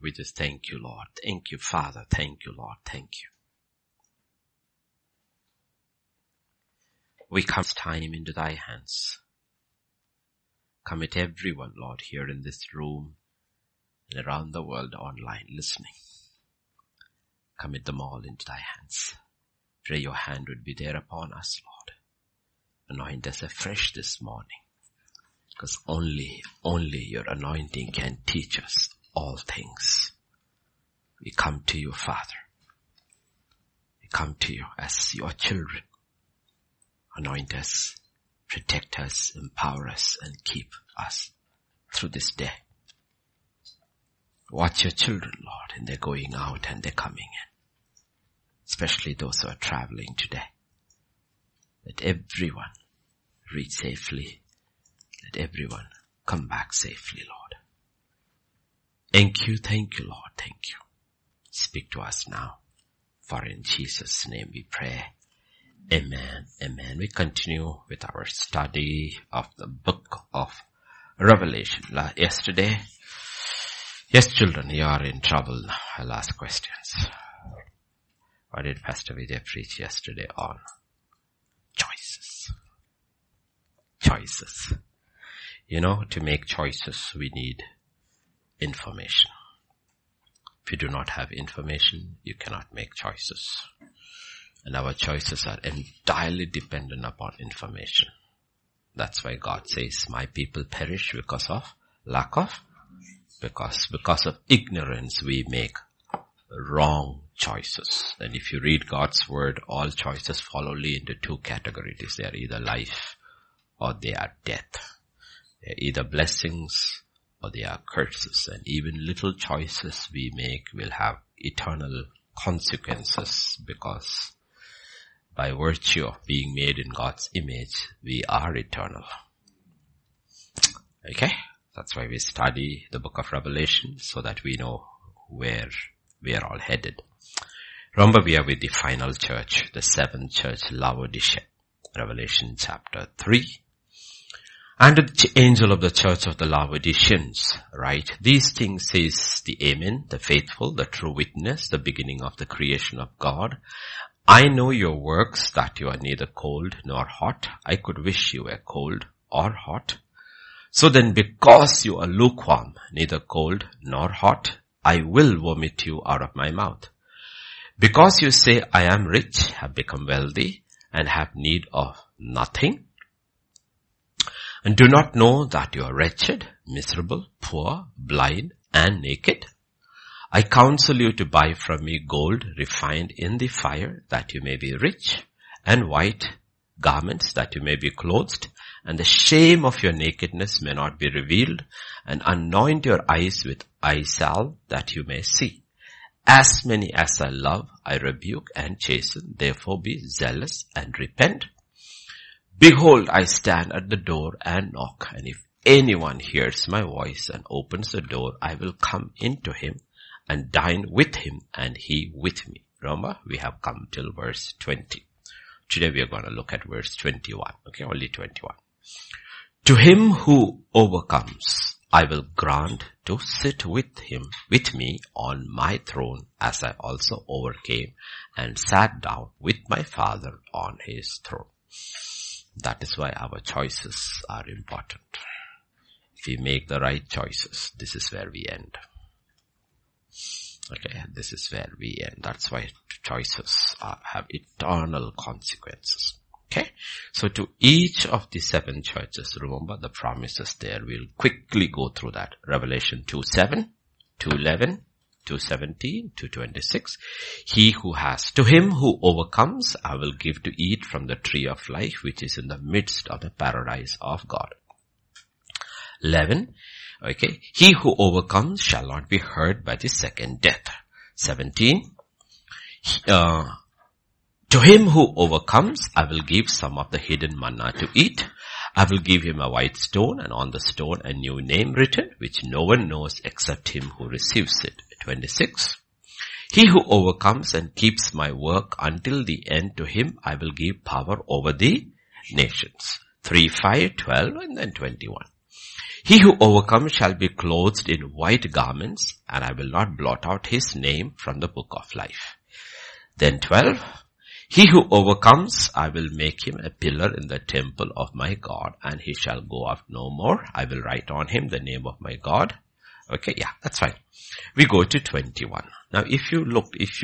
We just thank you, Lord. Thank you, Father. Thank you, Lord. Thank you. We commit time into thy hands. Commit everyone, Lord, here in this room and around the world online listening. Commit them all into thy hands. Pray your hand would be there upon us, Lord. Anoint us afresh this morning. Because only your anointing can teach us all things. We come to you, Father. We come to you as your children. Anoint us, protect us, empower us, and keep us through this day. Watch your children, Lord, and they're going out and they're coming in. Especially those who are traveling today. Let everyone reach safely. Let everyone come back safely, Lord. Thank you, Lord, thank you. Speak to us now. For in Jesus' name we pray. Amen, amen. We continue with our study of the book of Revelation. Yes, children, you are in trouble now. I'll ask questions. What did Pastor Vijay preach yesterday on? Choices. Choices. To make choices, we need information. If you do not have information, you cannot make choices. And our choices are entirely dependent upon information. That's why God says, my people perish because of lack of, because of ignorance we make wrong choices. And if you read God's word, all choices fall only into two categories. They are either life or they are death. They are either blessings or they are curses. And even little choices we make will have eternal consequences, because by virtue of being made in God's image, we are eternal. Okay? That's why we study the book of Revelation, so that we know where we are all headed. Remember, we are with the final church, the seventh church, Laodicea. Revelation chapter 3. And the angel of the church of the Laodiceans, right? These things says the Amen, the faithful, the true witness, the beginning of the creation of God. I know your works, that you are neither cold nor hot. I could wish you were cold or hot. So then, because you are lukewarm, neither cold nor hot, I will vomit you out of my mouth. Because you say, I am rich, have become wealthy, and have need of nothing, and do not know that you are wretched, miserable, poor, blind, and naked. I counsel you to buy from me gold refined in the fire, that you may be rich, and white garments, that you may be clothed, and the shame of your nakedness may not be revealed, and anoint your eyes with eye salve, that you may see. As many as I love, I rebuke and chasten. Therefore be zealous and repent. Behold, I stand at the door and knock, and if anyone hears my voice and opens the door, I will come into him and dine with him and he with me. Remember, we have come till verse 20. Today we are going to look at verse 21. Okay, only 21. To him who overcomes, I will grant to sit with me on my throne, as I also overcame and sat down with my Father on his throne. That is why our choices are important. If we make the right choices, this is where we end. Okay, this is where we end. That's why choices have eternal consequences. Okay, so to each of the seven churches, remember the promises there. We'll quickly go through that. Revelation 2:7, 2:11, 2:17, 2:26. To him who overcomes, I will give to eat from the tree of life, which is in the midst of the paradise of God. 11. Okay. He who overcomes shall not be hurt by the second death. 17. To him who overcomes, I will give some of the hidden manna to eat. I will give him a white stone, and on the stone a new name written, which no one knows except him who receives it. 26. He who overcomes and keeps my work until the end, to him I will give power over the nations. 3, 5, 12, and then 21. He who overcomes shall be clothed in white garments, and I will not blot out his name from the book of life. Then 12, he who overcomes, I will make him a pillar in the temple of my God, and he shall go out no more. I will write on him the name of my God. Okay, yeah, that's fine. We go to 21. Now if you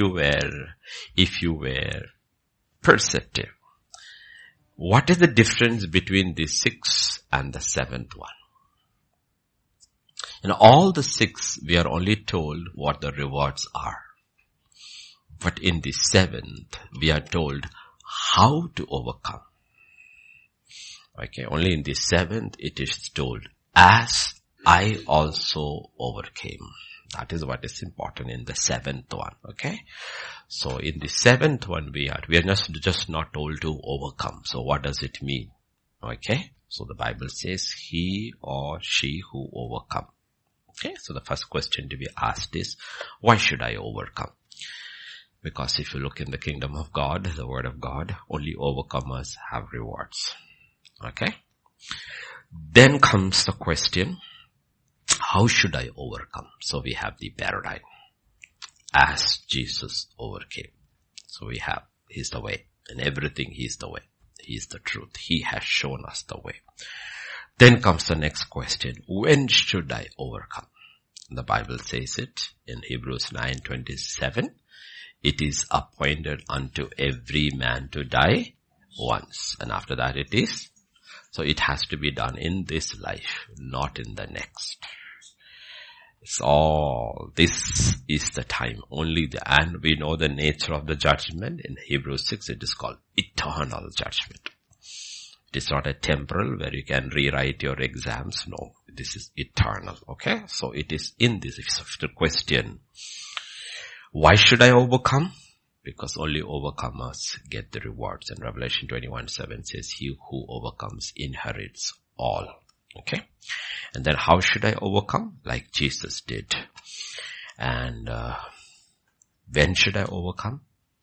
were perceptive, what is the difference between the 6th and the 7th one? In all the 6, we are only told what the rewards are. But in the 7th, we are told how to overcome. Okay, only in the 7th it is told, as I also overcame. That is what is important in the 7th one, okay? So in the 7th one we are just not told to overcome. So what does it mean? Okay, so the Bible says he or she who overcome. Okay, so the first question to be asked is, why should I overcome? Because if you look in the kingdom of God, the word of God, only overcomers have rewards. Okay? Then comes the question, how should I overcome? So we have the paradigm. As Jesus overcame. So we have, he's the way. In everything, he's the way. He's the truth. He has shown us the way. Then comes the next question, when should I overcome? The Bible says it in Hebrews 9:27. It is appointed unto every man to die once. And after that it is. So it has to be done in this life, not in the next. It's all, this is the time. And we know the nature of the judgment. In Hebrews 6 it is called eternal judgment. It is not a temporal where you can rewrite your exams. No, this is eternal. Okay, so it is in this. If the question, why should I overcome? Because only overcomers get the rewards. And Revelation 21:7 says, he who overcomes inherits all. Okay, and then how should I overcome? Like Jesus did. And when should I overcome?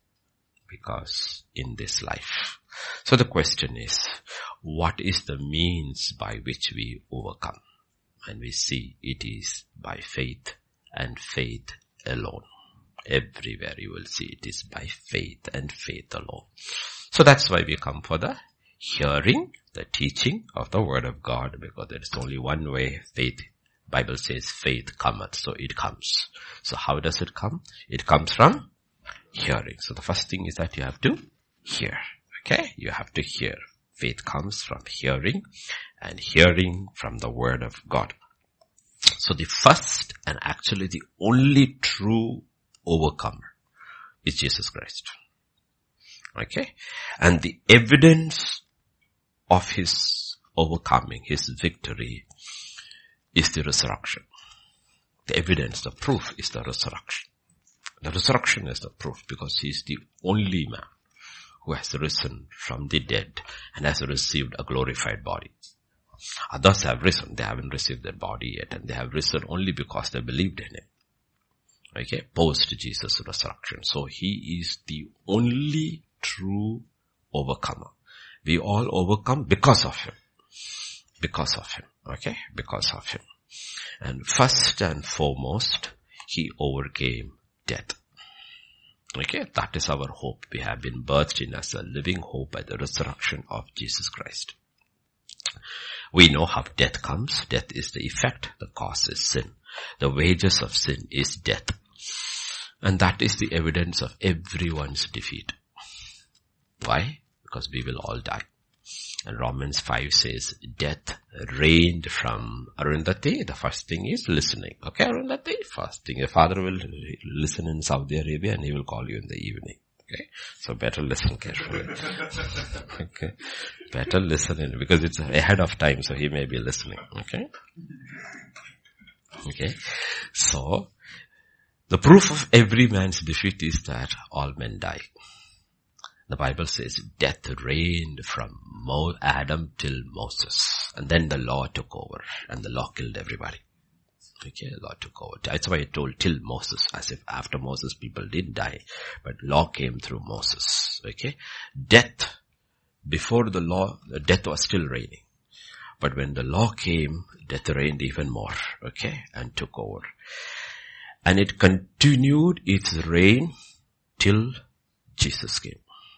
Because in this life. So the question is, what is the means by which we overcome? And we see it is by faith and faith alone. Everywhere you will see it is by faith and faith alone. So that's why we come for the hearing, the teaching of the word of God, because there is only one way faith. Bible says faith cometh, so it comes. So how does it come? It comes from hearing. So the first thing is that you have to hear. Okay, you have to hear. Faith comes from hearing, and hearing from the word of God. So the first and actually the only true overcomer is Jesus Christ. Okay, and the evidence of his overcoming, his victory, is the resurrection. The evidence, the proof is the resurrection. The resurrection is the proof because he is the only man who has risen from the dead and has received a glorified body. Others have risen, they haven't received their body yet, and they have risen only because they believed in him. Okay, post Jesus' resurrection. So he is the only true overcomer. We all overcome because of him. Because of him. Okay, because of him. And first and foremost, he overcame death. Okay, that is our hope. We have been birthed in as a living hope by the resurrection of Jesus Christ. We know how death comes. Death is the effect. The cause is sin. The wages of sin is death. And that is the evidence of everyone's defeat. Why? Because we will all die. And Romans 5 says, death reigned from Arundhati. The first thing is listening. Okay, Arundhati, first thing, your father will listen in Saudi Arabia and he will call you in the evening. Okay, so better listen carefully. Okay, better listen in, because it's ahead of time, so he may be listening. Okay. Okay, so the proof of every man's defeat is that all men die. The Bible says death reigned from Adam till Moses. And then the law took over and the law killed everybody. Okay, the law took over. That's why it told till Moses, as if after Moses people did die. But law came through Moses. Okay, death, before the law, death was still reigning. But when the law came, death reigned even more, okay, and took over. And it continued its reign till Jesus came.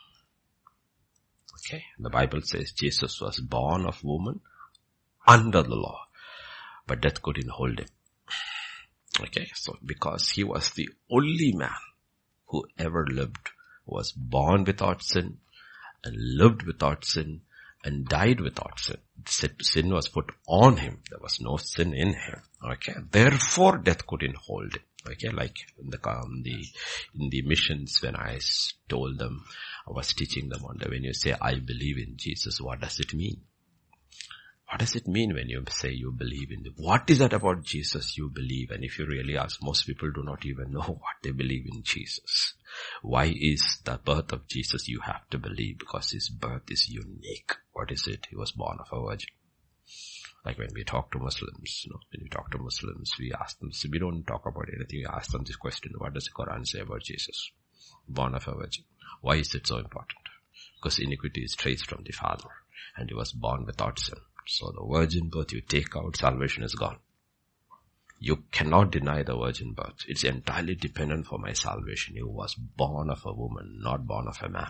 Okay, the Bible says Jesus was born of woman under the law, but death couldn't hold him. Okay, so because he was the only man who ever lived, was born without sin and lived without sin and died without sin. Sin was put on him. There was no sin in him. Okay, therefore death couldn't hold him. Okay, like in the missions, when I told them, I was teaching them on when you say, I believe in Jesus, what does it mean? What does it mean when you say you believe in him? What is that about Jesus you believe? And if you really ask, most people do not even know what they believe in Jesus. Why is the birth of Jesus you have to believe? Because his birth is unique. What is it? He was born of a virgin. Like when we talk to Muslims, we ask them, so we don't talk about anything, we ask them this question, what does the Quran say about Jesus? Born of a virgin. Why is it so important? Because iniquity is traced from the Father, and he was born without sin. So the virgin birth you take out, salvation is gone. You cannot deny the virgin birth. It's entirely dependent for my salvation. He was born of a woman, not born of a man.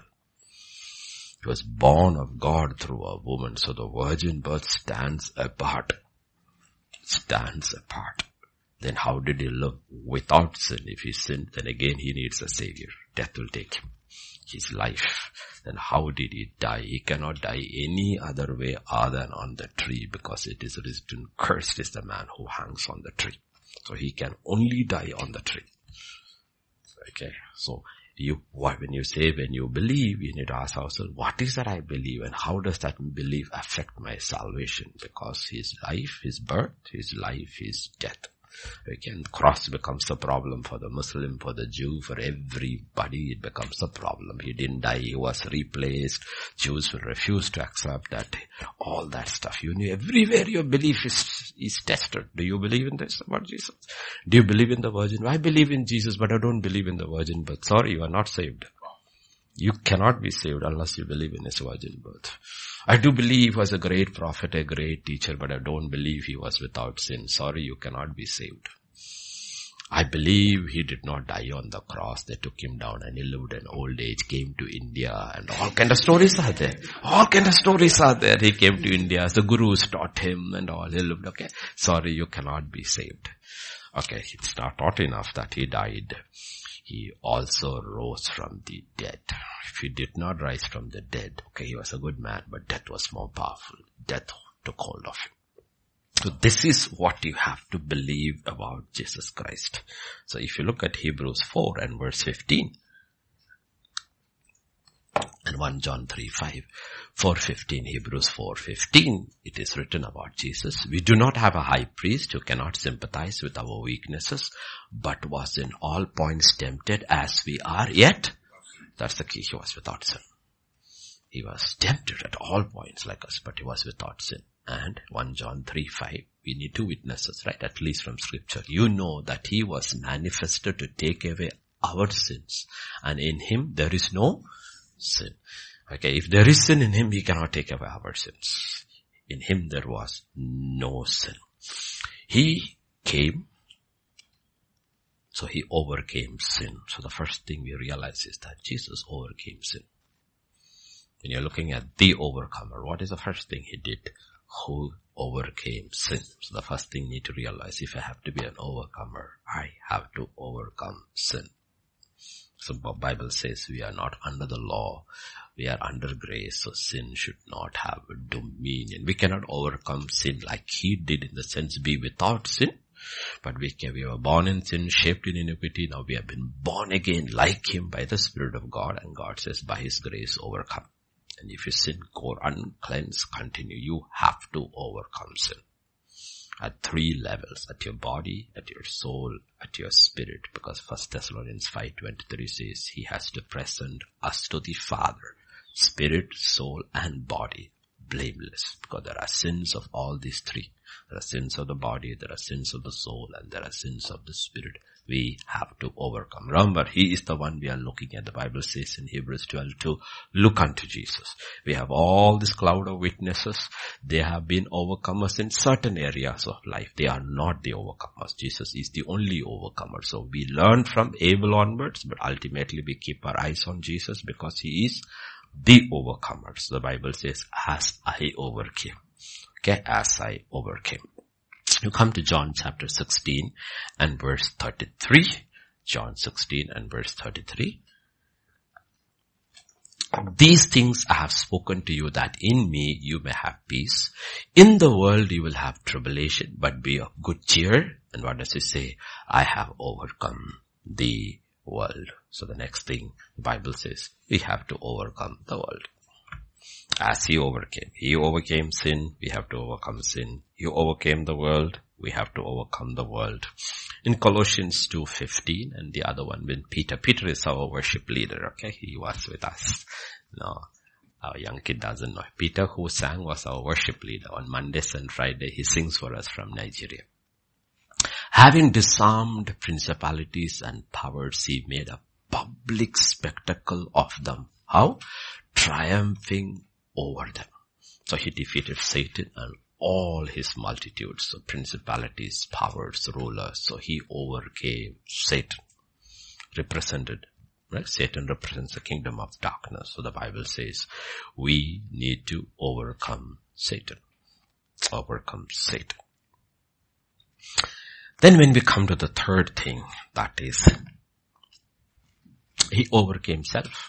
He was born of God through a woman. So the virgin birth stands apart. Stands apart. Then how did he live without sin? If he sinned, then again he needs a savior. Death will take him. His life. Then how did he die? He cannot die any other way other than on the tree, because it is written, cursed is the man who hangs on the tree. So he can only die on the tree. Okay. So when you believe, you need to ask ourselves, what is that I believe, and how does that belief affect my salvation? Because his life, his birth, his life, his death. Again, cross becomes a problem for the Muslim, for the Jew, for everybody. It becomes a problem. He didn't die, he was replaced. Jews will refuse to accept that. All that stuff. You knew everywhere your belief is tested. Do you believe in this about Jesus? Do you believe in the virgin? I believe in Jesus, but I don't believe in the virgin birth. Sorry, you are not saved. You cannot be saved unless you believe in his virgin birth. I do believe he was a great prophet, a great teacher, but I don't believe he was without sin. Sorry, you cannot be saved. I believe he did not die on the cross. They took him down and he lived in old age, came to India, and all kind of stories are there. All kind of stories are there. He came to India, the gurus taught him and all. He lived, okay. Sorry, you cannot be saved. Okay, it's not taught enough that he died. He also rose from the dead. If he did not rise from the dead, okay, he was a good man, but death was more powerful. Death took hold of him. So this is what you have to believe about Jesus Christ. So if you look at Hebrews 4 and verse 15, and 1 John 3:5, 4:15, Hebrews 4:15, it is written about Jesus. We do not have a high priest who cannot sympathize with our weaknesses, but was in all points tempted as we are, yet, that's the key, he was without sin. He was tempted at all points like us, but he was without sin. And 1 John 3:5, we need two witnesses, right? At least from scripture. You know that he was manifested to take away our sins, and in him there is no sin. Okay, if there is sin in him, he cannot take away our sins. In him there was no sin. He came, so he overcame sin. So the first thing we realize is that Jesus overcame sin. When you're looking at the overcomer, what is the first thing he did? Who overcame sin? So the first thing you need to realize, if I have to be an overcomer, I have to overcome sin. So the Bible says we are not under the law, we are under grace, so sin should not have dominion. We cannot overcome sin like he did, in the sense be without sin, but we were born in sin, shaped in iniquity. Now we have been born again like him by the Spirit of God, and God says by his grace overcome. And if you sin, go uncleansed, continue. You have to overcome sin. At three levels, at your body, at your soul, at your spirit, because 1 Thessalonians 5:23 says he has to present us to the Father, spirit, soul, and body, blameless, because there are sins of all these three. There are sins of the body, there are sins of the soul, and there are sins of the spirit. We have to overcome. Remember, He is the one we are looking at. The Bible says in Hebrews 12 to look unto Jesus. We have all this cloud of witnesses. They have been overcomers in certain areas of life. They are not the overcomers. Jesus is the only overcomer. So we learn from Abel onwards, but ultimately we keep our eyes on Jesus because He is the overcomer. So the Bible says, as I overcame. Okay, as I overcame. You come to John chapter 16 and verse 33. John 16 and verse 33. These things I have spoken to you, that in me you may have peace. In the world you will have tribulation, but be of good cheer. And what does it say? I have overcome the world. So the next thing the Bible says, we have to overcome the world. As He overcame sin, we have to overcome sin. He overcame the world, we have to overcome the world. In Colossians 2:15 and the other one when Peter is our worship leader, okay? He was with us. No, our young kid doesn't know. Peter, who sang, was our worship leader. On Mondays and Friday, he sings for us from Nigeria. Having disarmed principalities and powers, He made a public spectacle of them. How? Triumphing over them. So He defeated Satan and all his multitudes. So principalities, powers, rulers. So He overcame Satan. Represented, right? Satan represents the kingdom of darkness. So the Bible says we need to overcome Satan. Overcome Satan. Then when we come to the third thing, that is, He overcame self.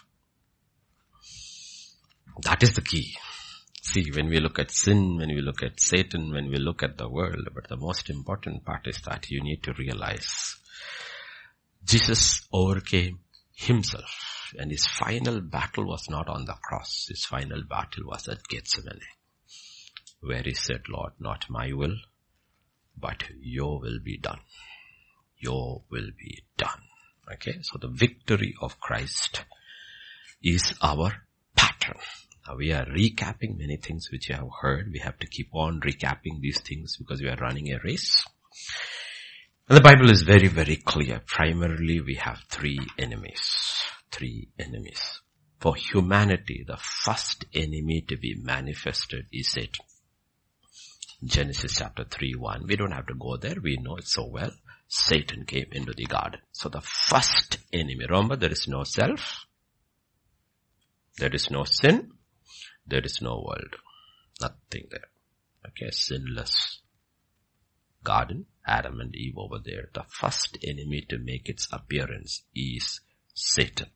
That is the key. See, when we look at sin, when we look at Satan, when we look at the world, but the most important part is that you need to realize Jesus overcame Himself, and His final battle was not on the cross. His final battle was at Gethsemane, where He said, Lord, not my will, but your will be done. Your will be done. Okay, so the victory of Christ is our pattern. Now we are recapping many things which you have heard. We have to keep on recapping these things because we are running a race. And the Bible is very, very clear. Primarily we have three enemies. Three enemies. For humanity, the first enemy to be manifested is Satan. Genesis chapter 3:1. We don't have to go there. We know it so well. Satan came into the garden. So the first enemy. Remember, there is no self. There is no sin. There is no world. Nothing there. Okay, sinless garden. Adam and Eve over there. The first enemy to make its appearance is Satan.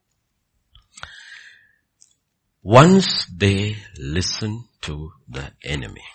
Once they listen to the enemy,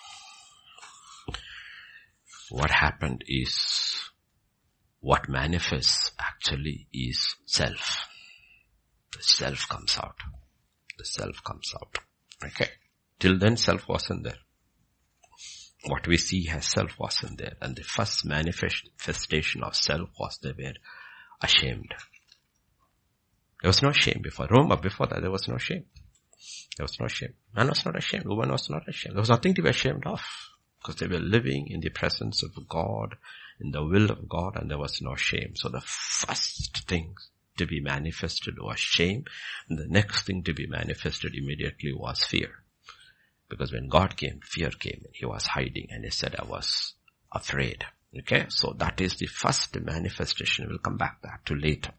what happened is, what manifests actually is self. The self comes out. The self comes out. Okay. Till then self wasn't there. What we see as self wasn't there. And the first manifestation of self was they were ashamed. There was no shame before. Remember, before that there was no shame. There was no shame. Man was not ashamed. Woman was not ashamed. There was nothing to be ashamed of. Because they were living in the presence of God, in the will of God, and there was no shame. So the first thing to be manifested was shame, and the next thing to be manifested immediately was fear. Because when God came, fear came, and He was hiding, and He said, I was afraid. Okay, so that is the first manifestation. We'll come back to later.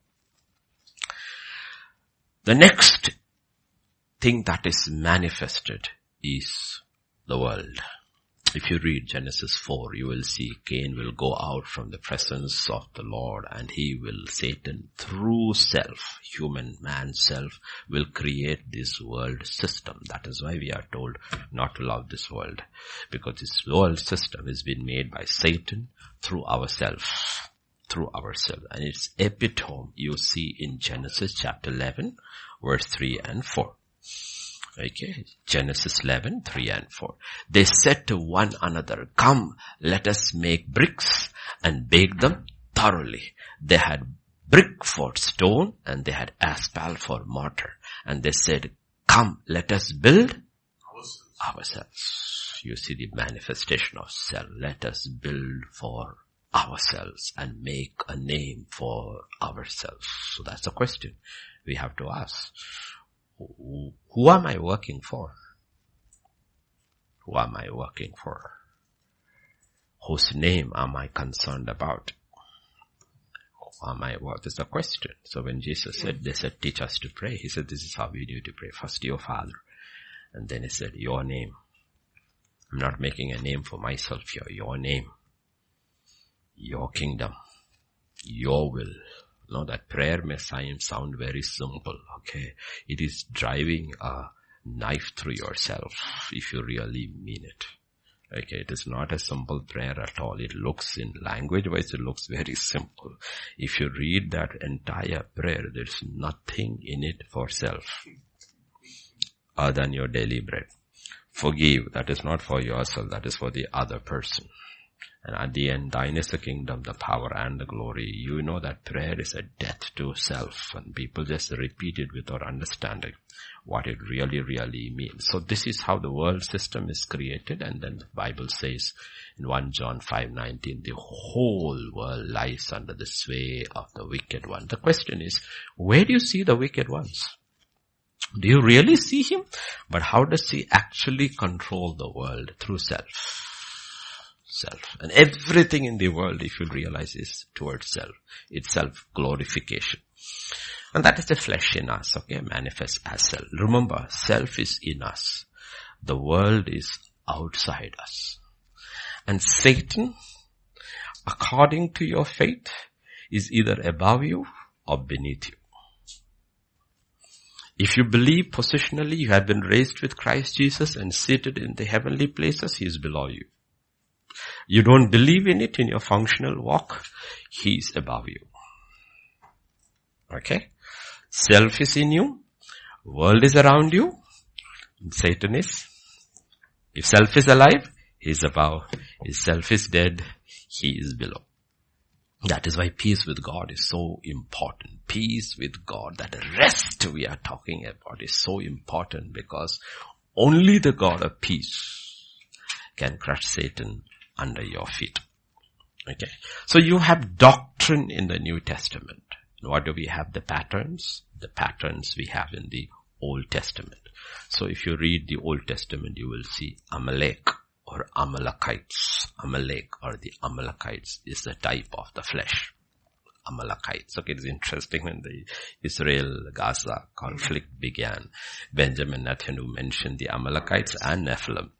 The next thing that is manifested is the world. If you read Genesis 4, you will see Cain will go out from the presence of the Lord, and Satan through self, human man self, will create this world system. That is why we are told not to love this world. Because this world system has been made by Satan through ourselves. And its epitome you see in Genesis chapter 11, verse 3 and 4. Okay, Genesis 11, 3 and 4. They said to one another, come, let us make bricks and bake them thoroughly. They had brick for stone and they had asphalt for mortar. And they said, come, let us build ourselves. You see the manifestation of self. Let us build for ourselves and make a name for ourselves? So that's the question we have to ask. Who am I working for? Who am I working for? Whose name am I concerned about? Who am I? What is the question? So when Jesus said, they said, teach us to pray. He said, this is how we need to pray. First your Father. And then he said, your name. I'm not making a name for myself here. Your name. Your kingdom. Your will. No, that prayer may sound very simple. Okay. It is driving a knife through yourself if you really mean it. Okay, it is not a simple prayer at all. It looks, in language wise, it looks very simple. If you read that entire prayer, there's nothing in it for self other than your daily bread. Forgive, that is not for yourself, that is for the other person. And at the end, thine is the kingdom, the power and the glory. You know that prayer is a death to self, and people just repeat it without understanding what it really, really means. So this is how the world system is created, and then the Bible says in 1 John 5:19, the whole world lies under the sway of the wicked one. The question is, where do you see the wicked ones? Do you really see him? But how does he actually control the world? Through self. Self. And everything in the world, if you realize, is towards self. It's self-glorification. And that is the flesh in us, okay, manifest as self. Remember, self is in us. The world is outside us. And Satan, according to your faith, is either above you or beneath you. If you believe positionally you have been raised with Christ Jesus and seated in the heavenly places, he is below you. You don't believe in it in your functional walk, he is above you. Okay? Self is in you, world is around you, and Satan is. If self is alive, he is above. If self is dead, he is below. That is why peace with God is so important. Peace with God, that rest we are talking about is so important, because only the God of peace can crush Satan under your feet. Okay. So you have doctrine in the New Testament. What do we have? The patterns. The patterns we have in the Old Testament. So if you read the Old Testament, you will see Amalek or Amalekites. Amalek or the Amalekites is the type of the flesh. Amalekites. Okay, it's interesting when the Israel-Gaza conflict began. Benjamin Netanyahu mentioned the Amalekites and Nephilim.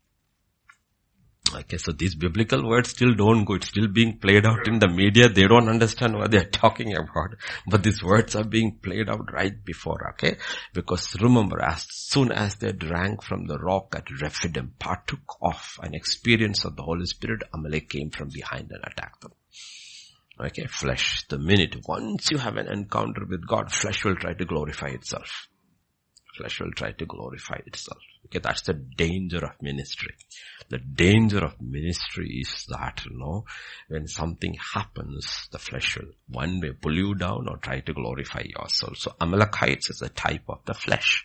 Okay, so these biblical words still don't go. It's still being played out in the media. They don't understand what they're talking about. But these words are being played out right before, okay? Because remember, as soon as they drank from the rock at Rephidim, partook of an experience of the Holy Spirit, Amalek came from behind and attacked them. Okay, flesh. The minute, once you have an encounter with God, flesh will try to glorify itself. Flesh will try to glorify itself. Okay, that's the danger of ministry. The danger of ministry is that, when something happens, the flesh will one way pull you down or try to glorify yourself. So Amalekites is a type of the flesh.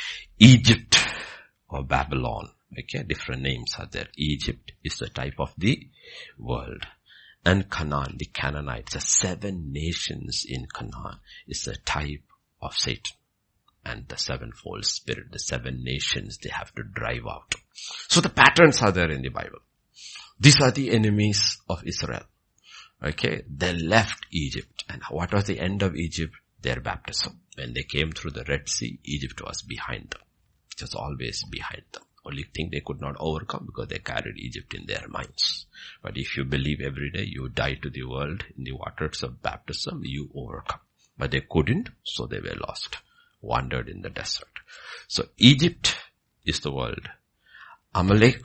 Egypt or Babylon, okay, different names are there. Egypt is the type of the world. And Canaan, the Canaanites, the 7 nations in Canaan is the type of Satan. And the sevenfold spirit, the 7 nations they have to drive out. So the patterns are there in the Bible. These are the enemies of Israel. Okay, they left Egypt. And what was the end of Egypt? Their baptism. When they came through the Red Sea, Egypt was behind them. It was always behind them. Only thing they could not overcome because they carried Egypt in their minds. But if you believe every day you die to the world in the waters of baptism, you overcome. But they couldn't, so they were lost. Wandered in the desert. So Egypt is the world. Amalek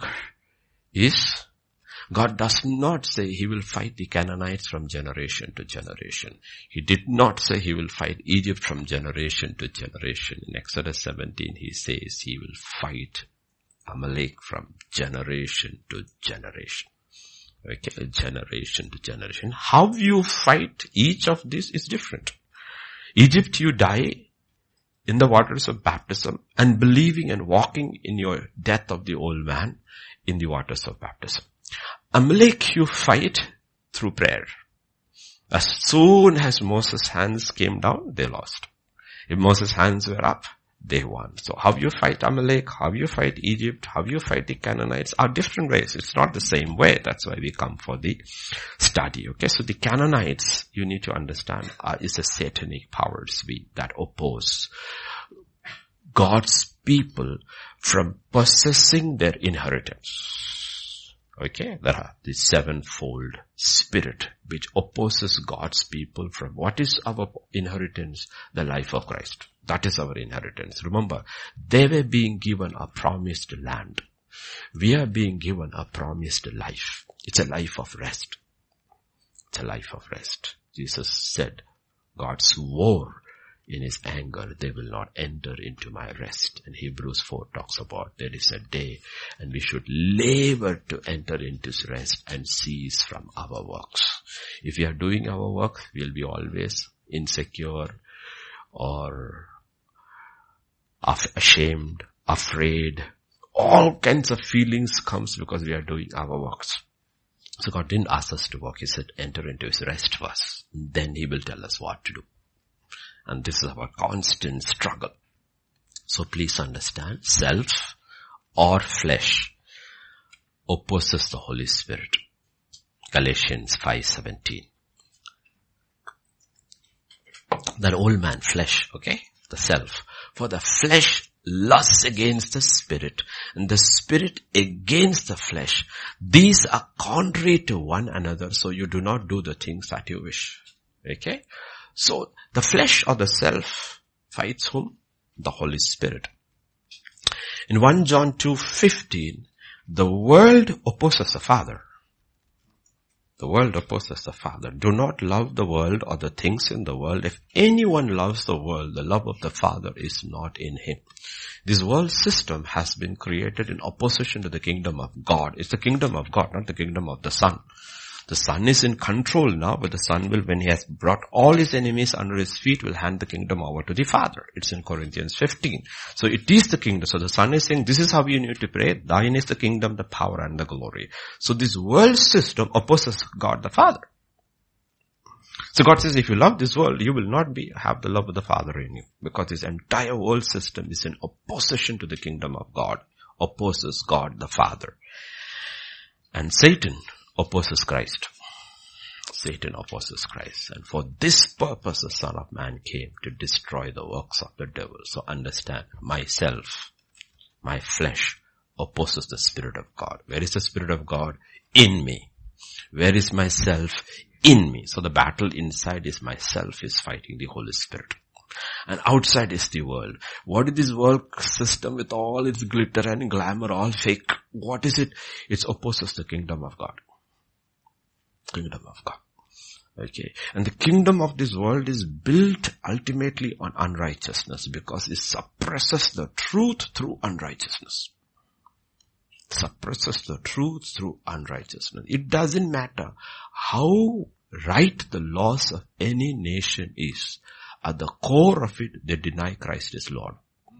is, God does not say he will fight the Canaanites from generation to generation. He did not say he will fight Egypt from generation to generation. In Exodus 17 he says he will fight Amalek from generation to generation. Okay, generation to generation. How you fight each of these is different. Egypt, you die in the waters of baptism and believing and walking in your death of the old man in the waters of baptism. Amalek you fight through prayer. As soon as Moses' hands came down, they lost. If Moses' hands were up, they won. So how you fight Amalek, how you fight Egypt, how you fight the Canaanites are different ways. It's not the same way. That's why we come for the study. Okay, so the Canaanites, you need to understand, is a satanic powers that oppose God's people from possessing their inheritance. Okay, there are the sevenfold spirit which opposes God's people from what is our inheritance? The life of Christ. That is our inheritance. Remember, they were being given a promised land. We are being given a promised life. It's a life of rest. It's a life of rest. Jesus said, God swore in his anger, they will not enter into my rest. And Hebrews 4 talks about there is a day and we should labor to enter into his rest and cease from our works. If we are doing our work, we'll be always insecure or ashamed, afraid. All kinds of feelings comes because we are doing our works. So God didn't ask us to work. He said, enter into his rest first. Then he will tell us what to do. And this is our constant struggle. So please understand, self or flesh opposes the Holy Spirit. Galatians 5:17. That old man, flesh, okay? The self. For the flesh lusts against the spirit, and the spirit against the flesh. These are contrary to one another, so you do not do the things that you wish. Okay? So the flesh or the self fights whom? The Holy Spirit. In 1 John 2:15, the world opposes the Father. The world opposes the Father. Do not love the world or the things in the world. If anyone loves the world, the love of the Father is not in him. This world system has been created in opposition to the kingdom of God. It's the kingdom of God, not the kingdom of the Son. The Son is in control now, but the Son will, when he has brought all his enemies under his feet, will hand the kingdom over to the Father. It's in Corinthians 15. So it is the kingdom. So the Son is saying, this is how you need to pray. Thine is the kingdom, the power and the glory. So this world system opposes God the Father. So God says, if you love this world, you will not have the love of the Father in you. Because this entire world system is in opposition to the kingdom of God. Opposes God the Father. And Satan opposes Christ. Satan opposes Christ. And for this purpose the Son of Man came, to destroy the works of the devil. So understand, myself, my flesh opposes the Spirit of God. Where is the Spirit of God? In me. Where is myself? In me. So the battle inside is myself is fighting the Holy Spirit. And outside is the world. What is this world system with all its glitter and glamour, all fake? What is it? It opposes the kingdom of God. Kingdom of God. Okay. And the kingdom of this world is built ultimately on unrighteousness because it suppresses the truth through unrighteousness. Suppresses the truth through unrighteousness. It doesn't matter how right the laws of any nation is. At the core of it, they deny Christ is Lord.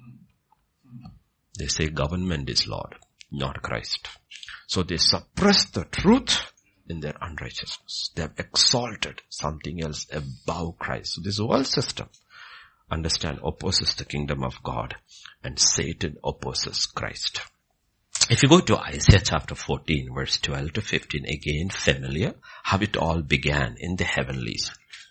They say government is Lord, not Christ. So they suppress the truth in their unrighteousness. They have exalted something else above Christ. So this world system, understand, opposes the kingdom of God, and Satan opposes Christ. If you go to Isaiah chapter 14 verse 12 to 15, again familiar, how it all began in the heavenlies.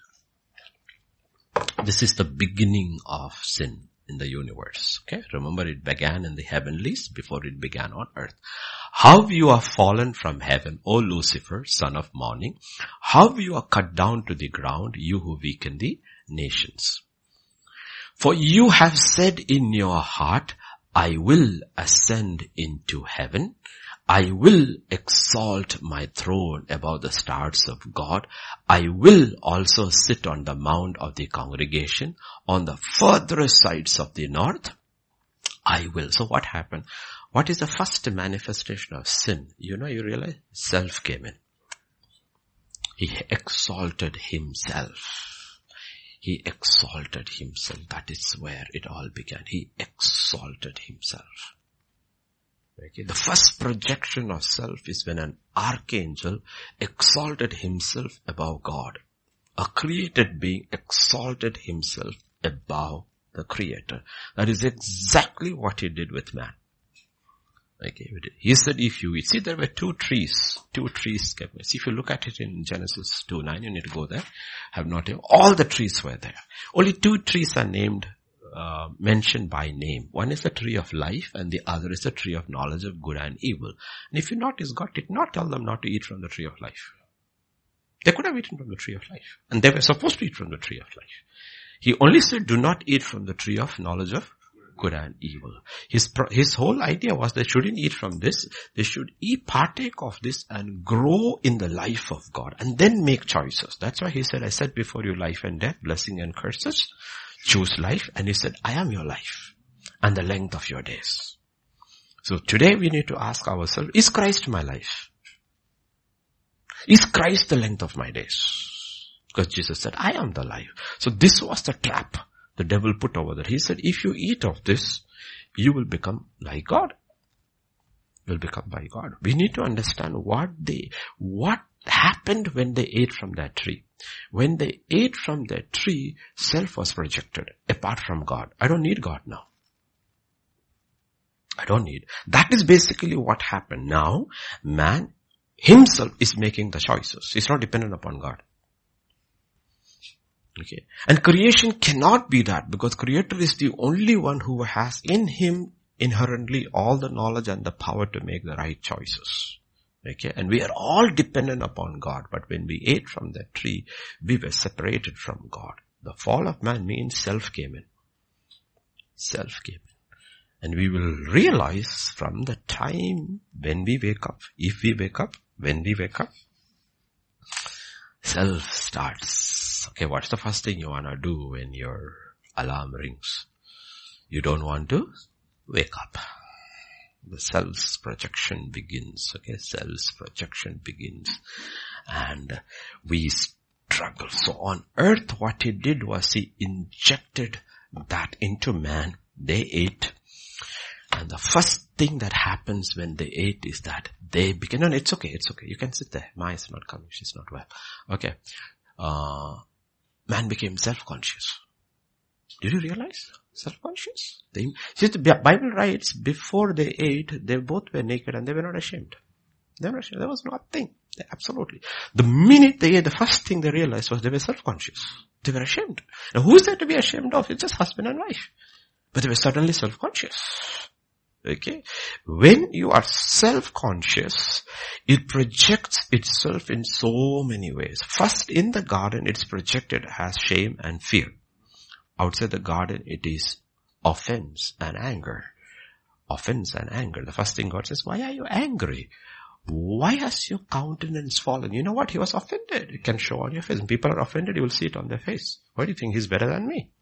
This is the beginning of sin in the universe. Okay, remember it began in the heavenlies before it began on earth. How you are fallen from heaven, O Lucifer, son of morning. How you are cut down to the ground, you who weaken the nations. For you have said in your heart, I will ascend into heaven. I will exalt my throne above the stars of God. I will also sit on the mount of the congregation on the furthest sides of the north. I will. So what happened? What is the first manifestation of sin? You realize self came in. He exalted himself. He exalted himself. That is where it all began. He exalted himself. Okay. The first projection of self is when an archangel exalted himself above God. A created being exalted himself above the creator. That is exactly what he did with man. Okay. He said if you see there were two trees kept. See, if you look at it in Genesis 2:9, you need to go there. Have not all the trees were there. Only two trees are named, mentioned by name. One is the tree of life and the other is the tree of knowledge of good and evil. And if you notice, God did not tell them not to eat from the tree of life. They could have eaten from the tree of life. And they were supposed to eat from the tree of life. He only said, do not eat from the tree of knowledge of good and evil. His whole idea was they shouldn't eat from this. They should partake of this and grow in the life of God and then make choices. That's why he said, I set before you life and death, blessing and curses. Choose life. And he said, I am your life and the length of your days. So today we need to ask ourselves, is Christ my life? Is Christ the length of my days? Because Jesus said, I am the life. So this was the trap the devil put over there. He said, if you eat of this, you will become like God. You will become like God. We need to understand what happened when they ate from that tree. When they ate from that tree, self was projected apart from God. I don't need God now. I don't need. That is basically what happened. Now, man himself is making the choices. He's not dependent upon God. Okay. And creation cannot be that because Creator is the only one who has in him inherently all the knowledge and the power to make the right choices. Okay. And we are all dependent upon God. But when we ate from that tree, we were separated from God. The fall of man means self came in. Self came in. And we will realize from the time when we wake up, if we wake up, when we wake up, self starts. Okay, what's the first thing you want to do when your alarm rings? You don't want to wake up. The self's projection begins. Okay, self's projection begins. And we struggle. So on earth, what he did was he injected that into man. They ate. And the first thing that happens when they ate is that they begin, no, it's okay. You can sit there. Ma is not coming. She's not well. Okay. Man became self-conscious. Did you realize? Self-conscious. See, the Bible writes, before they ate, they both were naked and they were not ashamed. They were ashamed. There was nothing. Absolutely. The minute they ate, the first thing they realized was they were self-conscious. They were ashamed. Now who is there to be ashamed of? It's just husband and wife. But they were suddenly self-conscious. Okay. When you are self-conscious, it projects itself in so many ways. First, in the garden, it's projected as shame and fear. Outside the garden, it is offense and anger. Offense and anger. The first thing God says, why are you angry? Why has your countenance fallen? You know what? He was offended. It can show on your face. When people are offended, you will see it on their face. Why do you think he's better than me?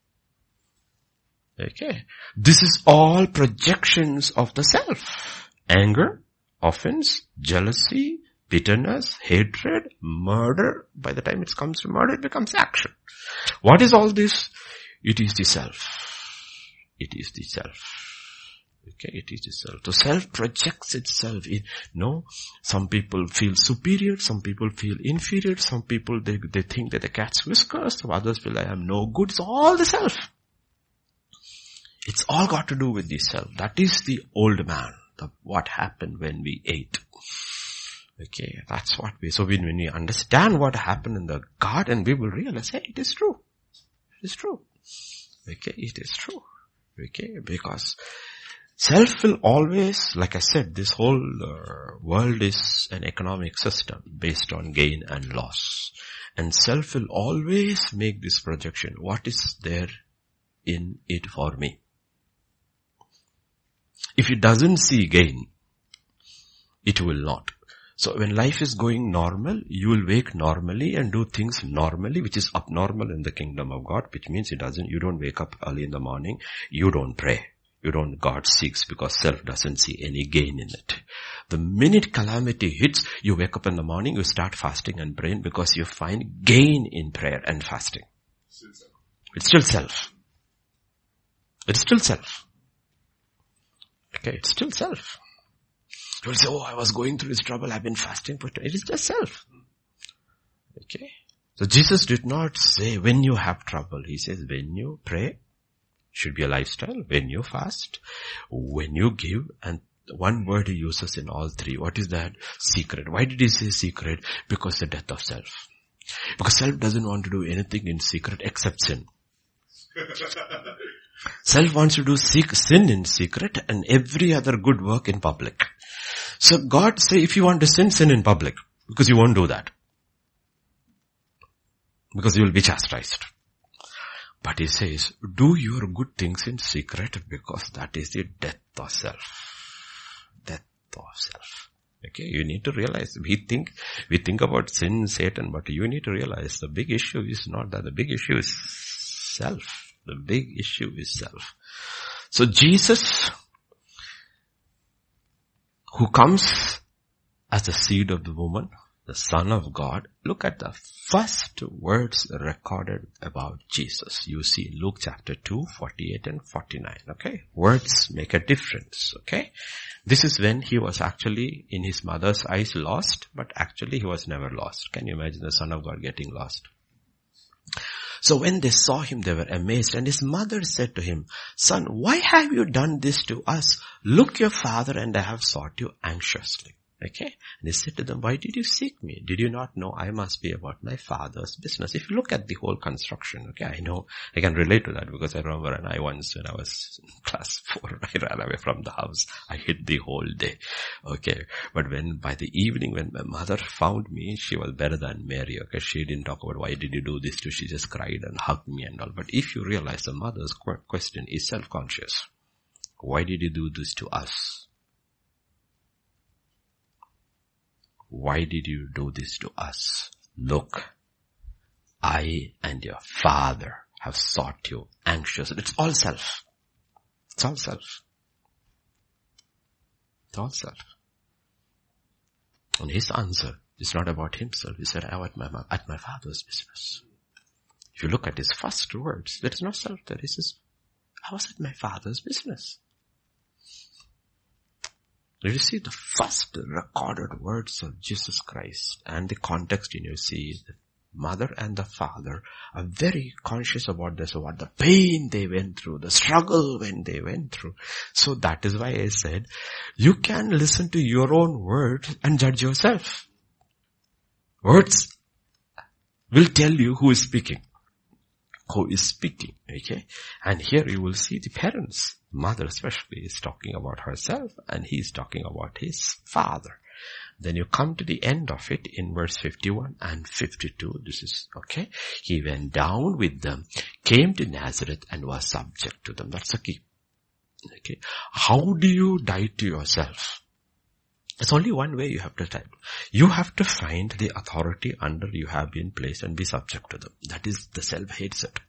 Okay. This is all projections of the self. Anger, offense, jealousy, bitterness, hatred, murder. By the time it comes to murder, it becomes action. What is all this? It is the self. It is the self. Okay, it is the self. So self projects itself in, some people feel superior, some people feel inferior, some people, they think that the cat's whiskers, some others feel I am no good. It's all the self. It's all got to do with the self. That is the old man. What happened when we ate. Okay, that's what so when we understand what happened in the garden, we will realize, hey, it is true. It is true. Okay, it is true. Okay, because self will always, like I said, this whole world is an economic system based on gain and loss. And self will always make this projection. What is there in it for me? If it doesn't see gain, it will not. So when life is going normal, you will wake normally and do things normally, which is abnormal in the kingdom of God, which means you don't wake up early in the morning, you don't pray. God seeks because self doesn't see any gain in it. The minute calamity hits, you wake up in the morning, you start fasting and praying because you find gain in prayer and fasting. It's still self. It's still self. Okay, it's still self. You will say, I was going through this trouble. I've been fasting for it is just self. Okay. So Jesus did not say when you have trouble. He says when you pray, should be a lifestyle. When you fast, when you give, and one word he uses in all three. What is that? Secret. Why did he say secret? Because the death of self. Because self doesn't want to do anything in secret except sin. Self wants to do sin in secret and every other good work in public. So God say, if you want to sin in public, because you won't do that. Because you will be chastised. But he says, do your good things in secret because that is the death of self. Death of self. Okay, you need to realize, we think about sin, Satan, but you need to realize the big issue is not that. The big issue is self. The big issue is self. So Jesus, who comes as the seed of the woman, the Son of God, look at the first words recorded about Jesus. You see Luke chapter 2, 48 and 49. Okay, words make a difference. Okay, this is when he was actually in his mother's eyes lost, but actually he was never lost. Can you imagine the Son of God getting lost? So when they saw him, they were amazed. And his mother said to him, Son, why have you done this to us? Look, your father and I have sought you anxiously. Okay. And he said to them, why did you seek me? Did you not know I must be about my father's business? If you look at the whole construction, okay, I know I can relate to that because I remember when I was in class 4, I ran away from the house. I hid the whole day. Okay. But by the evening when my mother found me, she was better than Mary. Okay. She didn't talk about why did you do this to, she just cried and hugged me and all. But if you realize the mother's question is self-conscious. Why did you do this to us? Why did you do this to us? Look, I and your father have sought you anxiously. It's all self. It's all self. It's all self. And his answer is not about himself. He said, I am at my father's business. If you look at his first words, there is no self there. He says, I was at my father's business. Did you see the first recorded words of Jesus Christ and the context you see the mother and the father are very conscious about this, about the pain they went through, the struggle when they went through. So that is why I said, you can listen to your own words and judge yourself. Words will tell you who is speaking. Who is speaking, okay? And here you will see the parents. Mother especially is talking about herself and he is talking about his father. Then you come to the end of it in verse 51 and 52. This is, okay. He went down with them, came to Nazareth and was subject to them. That's the key. Okay. How do you die to yourself? There's only one way you have to die. You have to find the authority under you have been placed and be subject to them. That is, the self hates it.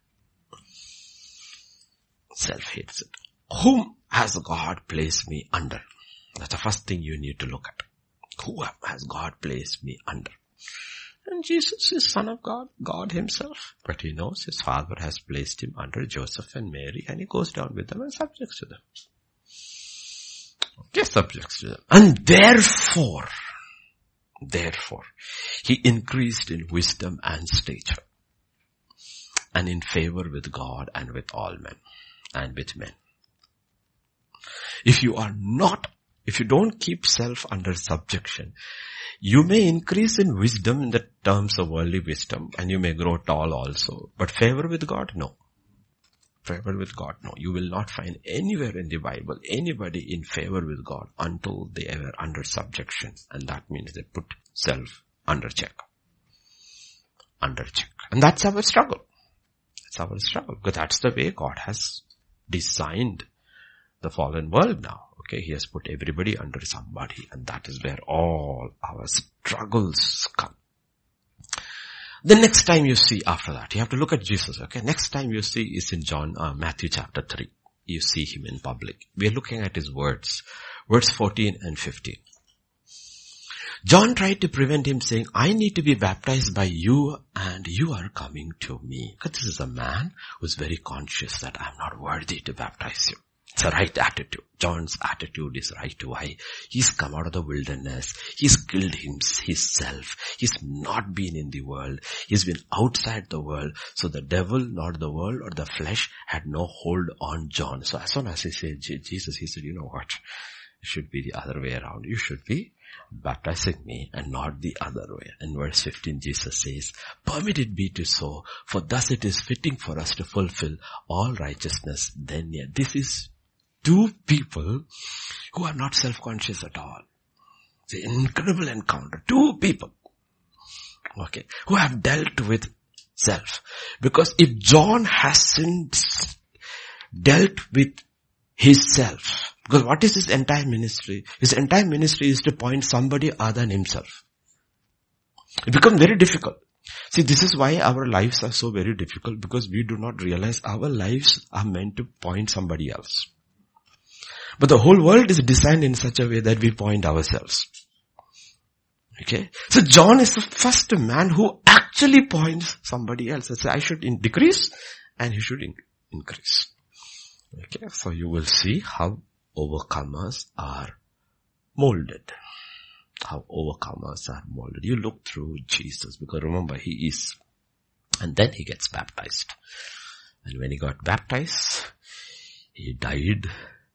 Self hates it. Whom has God placed me under? That's the first thing you need to look at. Who has God placed me under? And Jesus is Son of God, God himself. But he knows his father has placed him under Joseph and Mary and he goes down with them and subjects to them. Okay, subjects to them. And therefore, he increased in wisdom and stature and in favor with God and with all men and with men. If you don't keep self under subjection, you may increase in wisdom in the terms of worldly wisdom and you may grow tall also. But favor with God, no. Favor with God, no. You will not find anywhere in the Bible anybody in favor with God until they are under subjection. And that means they put self under check. Under check. And that's our struggle. That's our struggle. Because that's the way God has designed the fallen world now. Okay, he has put everybody under somebody and that is where all our struggles come. The next time you see after that, you have to look at Jesus, okay? Next time you see is in Matthew chapter 3. You see him in public. We are looking at his words. Verse 14 and 15. John tried to prevent him saying, I need to be baptized by you and you are coming to me. Because this is a man who is very conscious that I am not worthy to baptize you. It's a right attitude. John's attitude is right. Why? He's come out of the wilderness. He's killed himself. He's not been in the world. He's been outside the world. So the devil, not the world or the flesh, had no hold on John. So as soon as he said Jesus, he said, you know what? It should be the other way around. You should be baptizing me and not the other way. In verse 15, Jesus says, permit it be to so, for thus it is fitting for us to fulfill all righteousness. Then yet, this is two people who are not self-conscious at all. It's an incredible encounter. Two people, okay, who have dealt with self. Because if John hasn't dealt with his self, because what is his entire ministry? His entire ministry is to point somebody other than himself. It becomes very difficult. See, this is why our lives are so very difficult, because we do not realize our lives are meant to point somebody else. But the whole world is designed in such a way that we point ourselves. Okay? So John is the first man who actually points somebody else. Says, I should decrease and he should increase. Okay? So you will see how overcomers are molded. How overcomers are molded. You look through Jesus, because remember, he is. And then he gets baptized. And when he got baptized, he died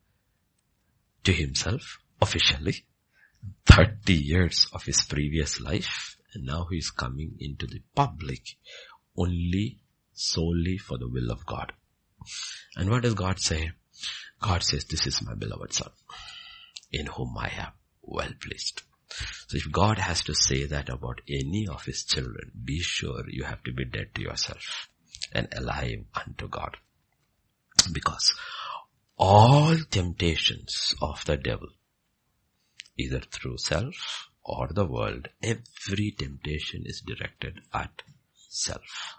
to himself officially. 30 years of his previous life. And now he is coming into the public only solely for the will of God. And what does God say? God says, this is my beloved son, in whom I am well pleased. So if God has to say that about any of his children, be sure you have to be dead to yourself and alive unto God. Because all temptations of the devil, either through self or the world, every temptation is directed at self.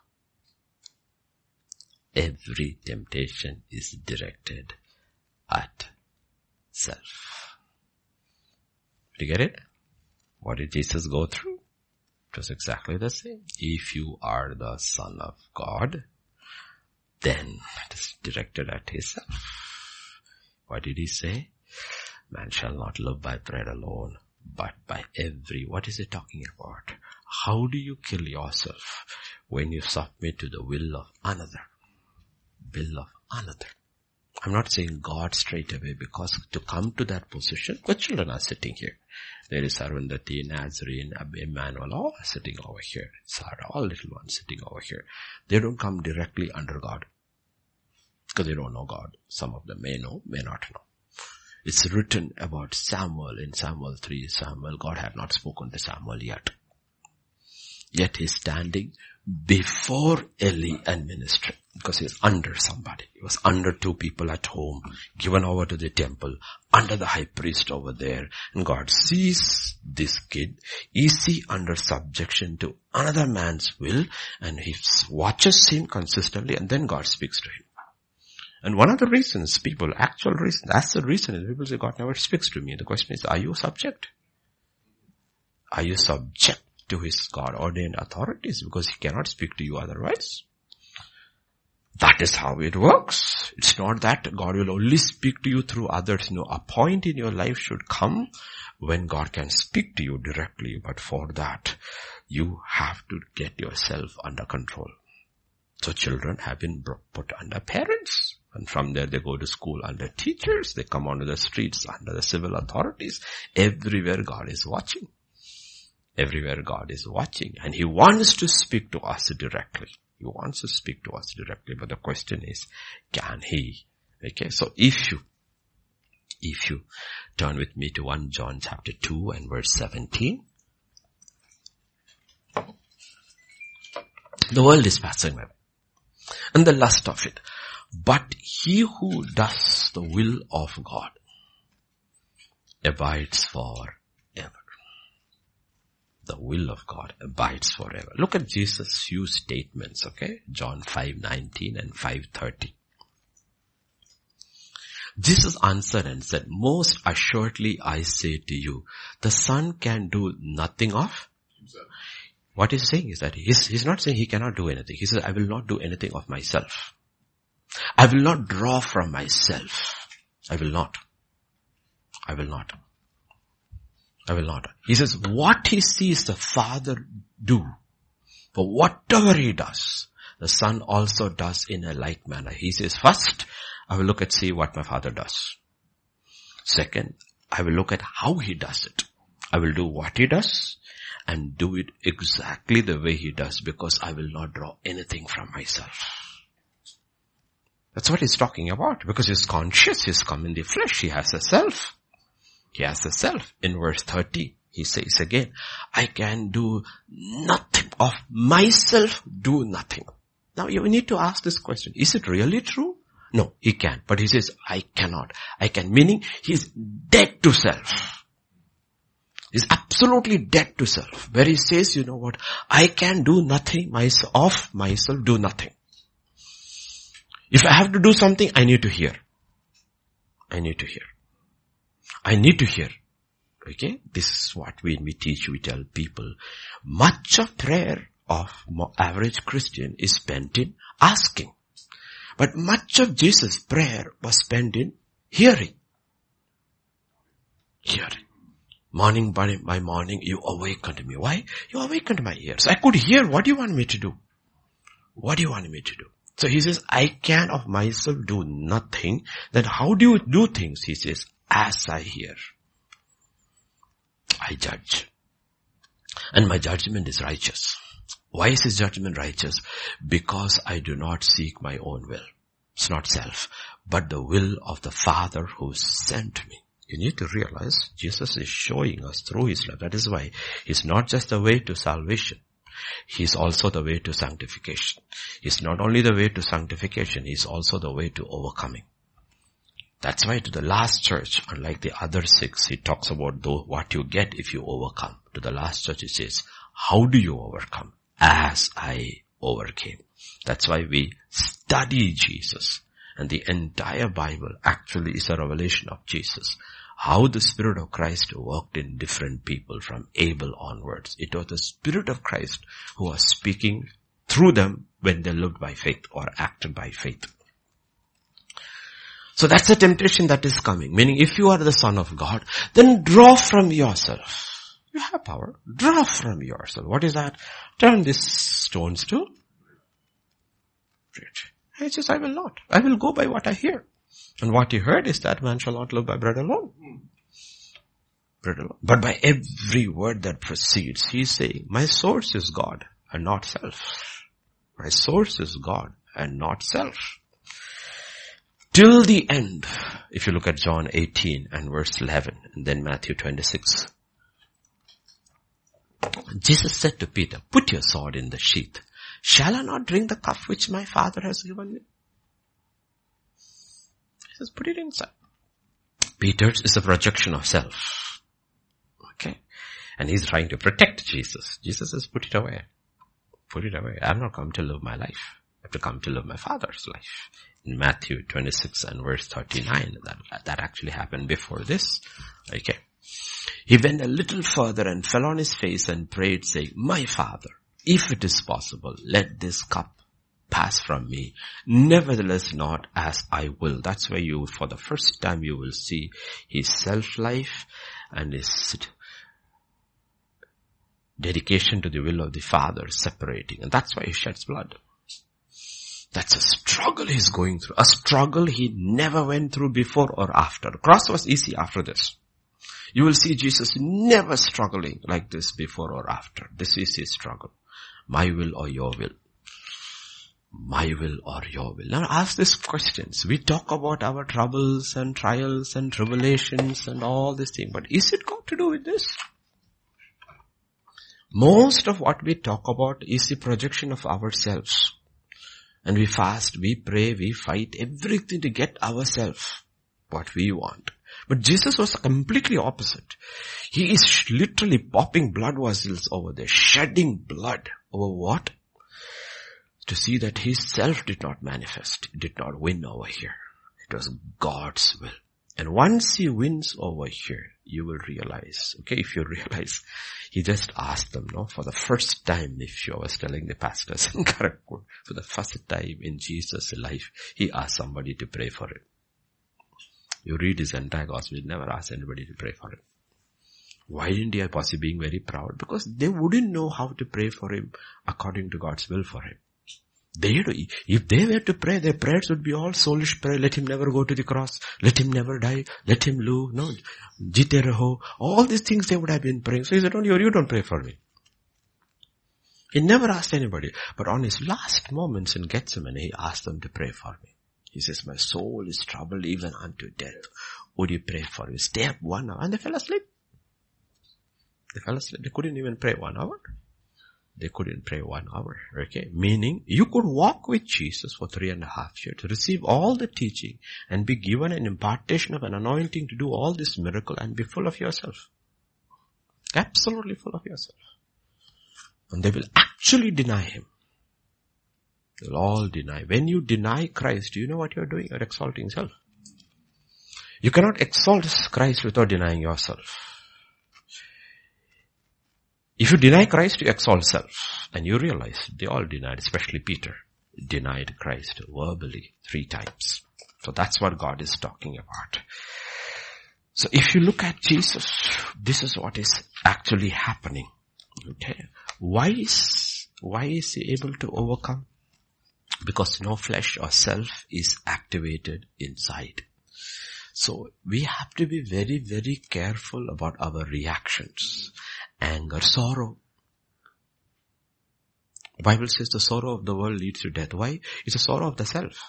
Every temptation is directed at self. Do you get it? What did Jesus go through? It was exactly the same. If you are the Son of God, then it is directed at himself. What did he say? Man shall not live by bread alone, but by every. What is he talking about? How do you kill yourself? When you submit to the will of another. Will of another. I'm not saying God straight away, because to come to that position, the children are sitting here. There is Arundhati, Nazarene, Emmanuel, all are sitting over here. Sarah, all little ones sitting over here. They don't come directly under God, because they don't know God. Some of them may know, may not know. It's written about Samuel in Samuel 3. Samuel, God had not spoken to Samuel yet. Yet he's standing before Eli and ministry, because he's under somebody. He was under two people at home, given over to the temple, under the high priest over there. And God sees this kid. Is he under subjection to another man's will? And he watches him consistently, and then God speaks to him. And one of the reasons people, actual reason, that's the reason is people say God never speaks to me. The question is, are you subject? Are you subject to his God-ordained authorities? Because he cannot speak to you otherwise. That is how it works. It's not that God will only speak to you through others. No, a point in your life should come when God can speak to you directly. But for that, you have to get yourself under control. So children have been put under parents. And from there they go to school under teachers. They come onto the streets under the civil authorities. Everywhere God is watching. Everywhere God is watching. And he wants to speak to us directly. He wants to speak to us directly. But the question is, can he? Okay, so if you turn with me to 1 John chapter 2 and verse 17. The world is passing away, and the lust of it. But he who does the will of God abides forever. The will of God abides forever. Look at Jesus' few statements, okay? John 5:19 and 5:30. Jesus answered and said, most assuredly I say to you, the Son can do nothing of himself. What he's saying is that he's not saying he cannot do anything. He says, I will not do anything of myself. I will not draw from myself. I will not. I will not. I will not. He says, what he sees the Father do, for whatever he does, the Son also does in a like manner. He says, first, I will look at, see what my Father does. Second, I will look at how he does it. I will do what he does and do it exactly the way he does, because I will not draw anything from myself. That's what he's talking about, because he's conscious, he's come in the flesh, he has a self. He has a self. In verse 30, he says again, I can do nothing of myself, do nothing. Now you need to ask this question, is it really true? No, he can. But he says, I cannot. I can, meaning he's dead to self. He's absolutely dead to self. Where he says, you know what, I can do nothing of myself, do nothing. If I have to do something, I need to hear. I need to hear. I need to hear. Okay? This is what we teach, we tell people. Much of prayer of average Christian is spent in asking. But much of Jesus' prayer was spent in hearing. Hearing. Morning by morning, you awakened me. Why? You awakened my ears. I could hear. What do you want me to do? What do you want me to do? So he says, I can of myself do nothing. Then how do you do things? He says, as I hear, I judge. And my judgment is righteous. Why is his judgment righteous? Because I do not seek my own will. It's not self, but the will of the Father who sent me. You need to realize Jesus is showing us through his life. That is why he's not just the way to salvation. He's also the way to sanctification. He's not only the way to sanctification, he's also the way to overcoming. That's why to the last church, unlike the other 6, he talks about what you get if you overcome. To the last church he says, how do you overcome? As I overcame. That's why we study Jesus. And the entire Bible actually is a revelation of Jesus. How the Spirit of Christ worked in different people from Abel onwards. It was the Spirit of Christ who was speaking through them when they lived by faith or acted by faith. So that's the temptation that is coming. Meaning if you are the Son of God, then draw from yourself. You have power. Draw from yourself. What is that? Turn these stones to bread. He says, I will not. I will go by what I hear. And what he heard is that man shall not live by bread alone. Bread alone. But by every word that proceeds, he's saying, my source is God and not self. My source is God and not self. Till the end, if you look at John 18 and verse 11, and then Matthew 26. Jesus said to Peter, put your sword in the sheath. Shall I not drink the cup which my Father has given me? He says, put it inside. Peter's is a projection of self. Okay. And he's trying to protect Jesus. Jesus says, put it away. Put it away. I have not come to live my life. I have to come to live my Father's life. In Matthew 26 and verse 39, that actually happened before this. Okay. He went a little further and fell on his face and prayed, saying, my Father, if it is possible, let this cup pass from me. Nevertheless, not as I will. That's where you, for the first time, you will see his self-life and his dedication to the will of the Father separating. And that's why he sheds blood. That's a struggle he's going through. A struggle he never went through before or after. The cross was easy after this. You will see Jesus never struggling like this before or after. This is his struggle. My will or your will? My will or your will? Now ask these questions. We talk about our troubles and trials and tribulations and all these things. But is it got to do with this? Most of what we talk about is the projection of ourselves. And we fast, we pray, we fight, everything to get ourselves what we want. But Jesus was completely opposite. He is literally popping blood vessels over there, shedding blood over what? To see that his self did not manifest, did not win over here. It was God's will. And once he wins over here, you will realize, okay, if you realize, he just asked them, no, for the first time, if you was telling the pastors in Kharagpur, for the first time in Jesus' life, he asked somebody to pray for him. You read his entire gospel, he never asked anybody to pray for him. Why didn't he? Possibly being very proud? Because they wouldn't know how to pray for him according to God's will for him. If they were to pray, their prayers would be all soulish prayer. Let him never go to the cross. Let him never die. Let him live. No, jite raho. All these things they would have been praying. So he said, you don't pray for me. He never asked anybody. But on his last moments in Gethsemane, he asked them to pray for me. He says, my soul is troubled even unto death. Would you pray for me? Stay up 1 hour. And they fell asleep. They fell asleep. They couldn't even pray 1 hour. They couldn't pray 1 hour. Okay. Meaning, you could walk with Jesus for 3.5 years, receive all the teaching, and be given an impartation of an anointing to do all this miracle and be full of yourself. Absolutely full of yourself. And they will actually deny him. They'll all deny. When you deny Christ, do you know what you're doing? You're exalting self. You cannot exalt Christ without denying yourself. If you deny Christ, you exalt self. And you realize they all denied, especially Peter, denied Christ verbally 3 times. So that's what God is talking about. So if you look at Jesus, this is what is actually happening. Okay. Why is he able to overcome? Because no flesh or self is activated inside. So we have to be very, very careful about our reactions. Anger, sorrow. The Bible says the sorrow of the world leads to death. Why? It's a sorrow of the self.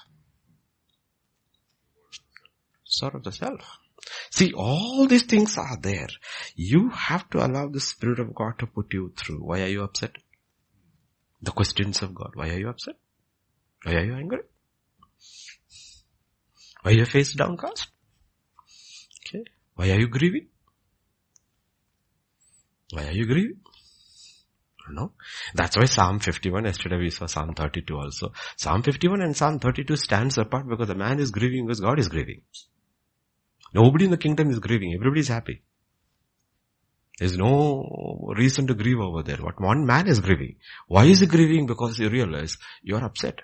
Sorrow of the self. See, all these things are there. You have to allow the Spirit of God to put you through. Why are you upset? The questions of God. Why are you upset? Why are you angry? Why are your face downcast? Okay. Why are you grieving? Why are you grieving? No. That's why Psalm 51, yesterday we saw Psalm 32 also. Psalm 51 and Psalm 32 stands apart because the man is grieving because God is grieving. Nobody in the kingdom is grieving. Everybody is happy. There's no reason to grieve over there. What one man is grieving. Why is he grieving? Because you realize you are upset.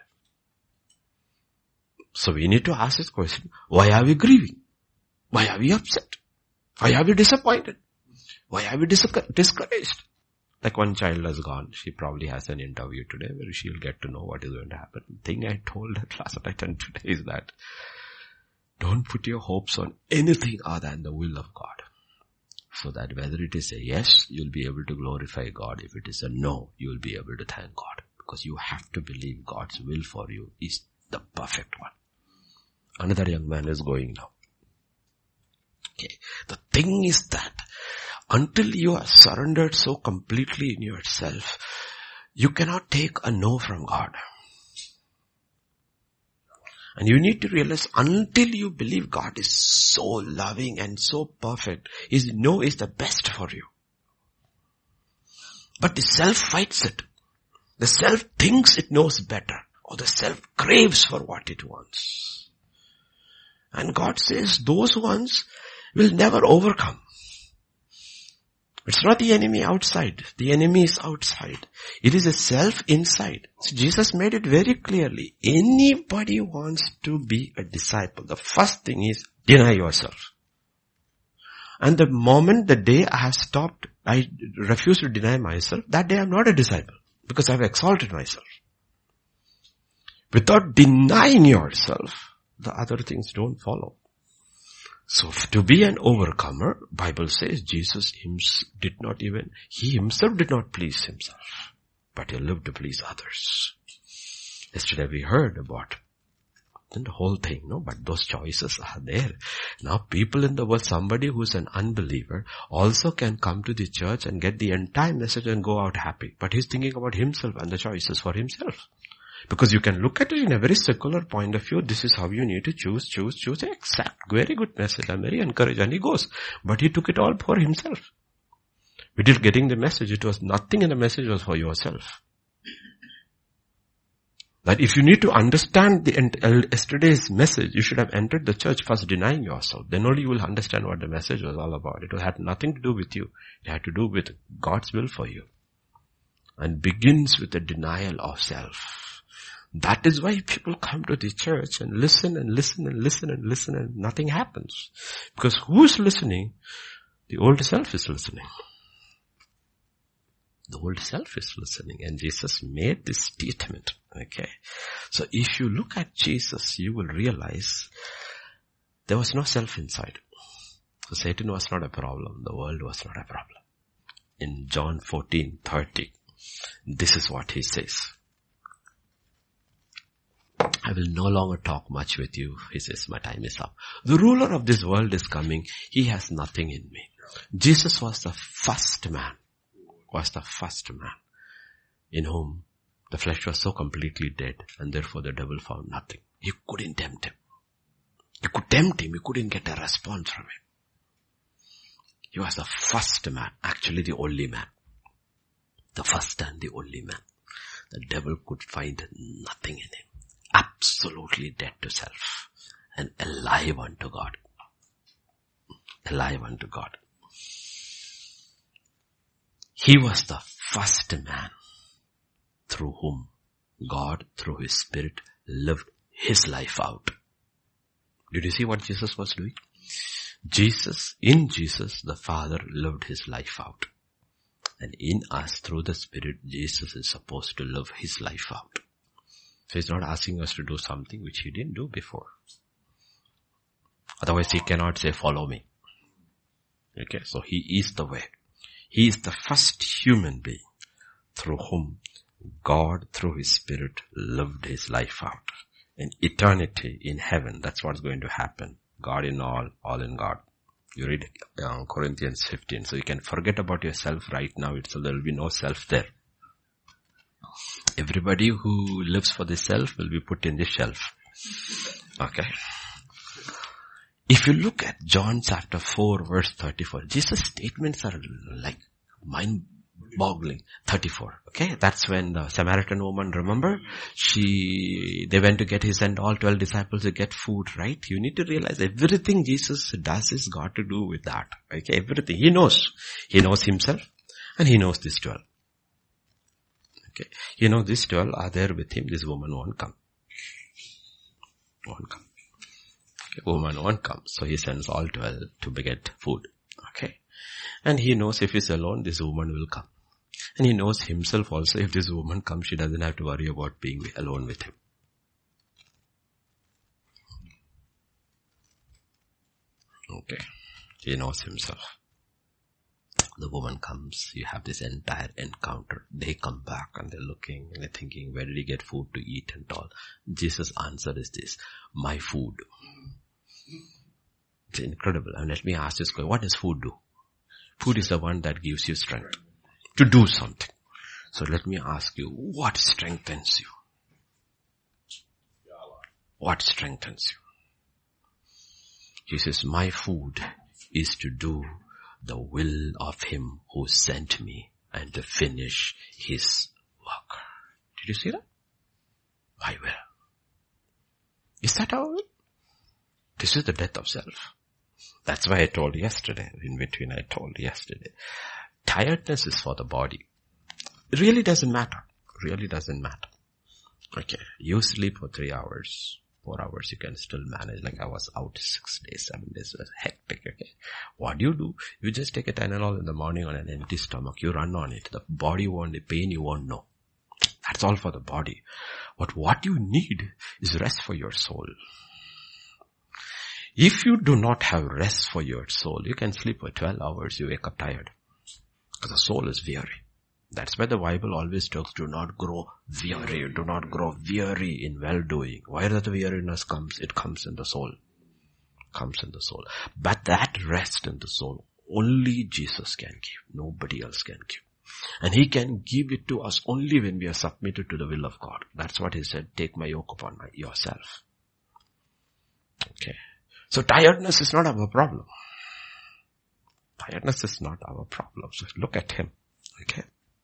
So we need to ask this question. Why are we grieving? Why are we upset? Why are we disappointed? Why are we discouraged? Like one child has gone. She probably has an interview today where she'll get to know what is going to happen. The thing I told her last night and today is that don't put your hopes on anything other than the will of God. So that whether it is a yes, you'll be able to glorify God. If it is a no, you'll be able to thank God. Because you have to believe God's will for you is the perfect one. Another young man is going now. Okay. The thing is that until you are surrendered so completely in yourself, you cannot take a no from God. And you need to realize until you believe God is so loving and so perfect, His no is the best for you. But the self fights it. The self thinks it knows better, or the self craves for what it wants. And God says those ones will never overcome. It's not the enemy outside. The enemy is outside. It is a self inside. So Jesus made it very clearly. Anybody wants to be a disciple, the first thing is deny yourself. And the moment, the day I refuse to deny myself, that day I'm not a disciple. Because I've exalted myself. Without denying yourself, the other things don't follow. So to be an overcomer, Bible says Jesus he himself did not please himself, but he lived to please others. Yesterday we heard about the whole thing, no? But those choices are there. Now people in the world, somebody who's an unbeliever also can come to the church and get the entire message and go out happy. But he's thinking about himself and the choices for himself. Because you can look at it in a very secular point of view. This is how you need to choose. Exact. Very good message. I'm very encouraged. And he goes. But he took it all for himself. Without getting the message, it was nothing in the message was for yourself. That if you need to understand yesterday's message, you should have entered the church first denying yourself. Then only you will understand what the message was all about. It had nothing to do with you. It had to do with God's will for you. And begins with the denial of self. That is why people come to the church and listen and listen and listen and listen and nothing happens. Because who is listening? The old self is listening. The old self is listening, and Jesus made this statement. Okay. So if you look at Jesus, you will realize there was no self inside. So Satan was not a problem. The world was not a problem. In John 14:30, this is what he says. I will no longer talk much with you. He says, my time is up. The ruler of this world is coming. He has nothing in me. Jesus was the first man in whom the flesh was so completely dead, and therefore the devil found nothing. You couldn't tempt him. You could tempt him, you couldn't get a response from him. He was the first man, actually the only man. The first and the only man. The devil could find nothing in him. Absolutely dead to self and alive unto God. Alive unto God. He was the first man through whom God, through His Spirit, lived His life out. Did you see what Jesus was doing? In Jesus, the Father lived His life out. And in us, through the Spirit, Jesus is supposed to live His life out. So He's not asking us to do something which He didn't do before. Otherwise He cannot say, follow me. Okay, so He is the way. He is the first human being through whom God, through His Spirit, lived His life out. In eternity, in heaven, that's what's going to happen. God in all in God. You read Corinthians 15. So you can forget about yourself right now. So there will be no self there. Everybody who lives for the self will be put in the shelf. Okay. If you look at John chapter 4 verse 34, Jesus' statements are like mind-boggling. 34. Okay. That's when the Samaritan woman, remember? They went to he sent all 12 disciples to get food, right? You need to realize everything Jesus does is got to do with that. Okay. Everything. He knows. He knows Himself and He knows these 12. Okay. You know, these 12 are there with Him. This woman won't come. Won't come. Okay. Woman won't come. So He sends all 12 to get food. Okay. And He knows if He's alone, this woman will come. And He knows Himself also, if this woman comes, she doesn't have to worry about being alone with Him. Okay. He knows Himself. The woman comes, you have this entire encounter. They come back and they're looking and they're thinking, where did he get food to eat and all? Jesus' answer is this, my food. It's incredible. And let me ask this question, what does food do? Food is the one that gives you strength to do something. So let me ask you, what strengthens you? What strengthens you? He says, my food is to do the will of Him who sent me and to finish His work. Did you see that? My will. Is that our will? This is the death of self. That's why I told yesterday, in between I told yesterday, tiredness is for the body. It really doesn't matter. Really doesn't matter. Okay, you sleep for 3 hours. 4 hours you can still manage. Like I was out 6 days, 7 days. It was hectic, okay. What do? You just take a Tylenol in the morning on an empty stomach. You run on it. The body won't, the pain you won't know. That's all for the body. But what you need is rest for your soul. If you do not have rest for your soul, you can sleep for 12 hours, you wake up tired. Because the soul is weary. That's why the Bible always talks, do not grow weary. Do not grow weary in well-doing. Where the weariness comes, it comes in the soul. Comes in the soul. But that rest in the soul, only Jesus can give. Nobody else can give. And He can give it to us only when we are submitted to the will of God. That's what He said, take my yoke upon yourself. Okay. So tiredness is not our problem. Tiredness is not our problem. So look at Him. Okay.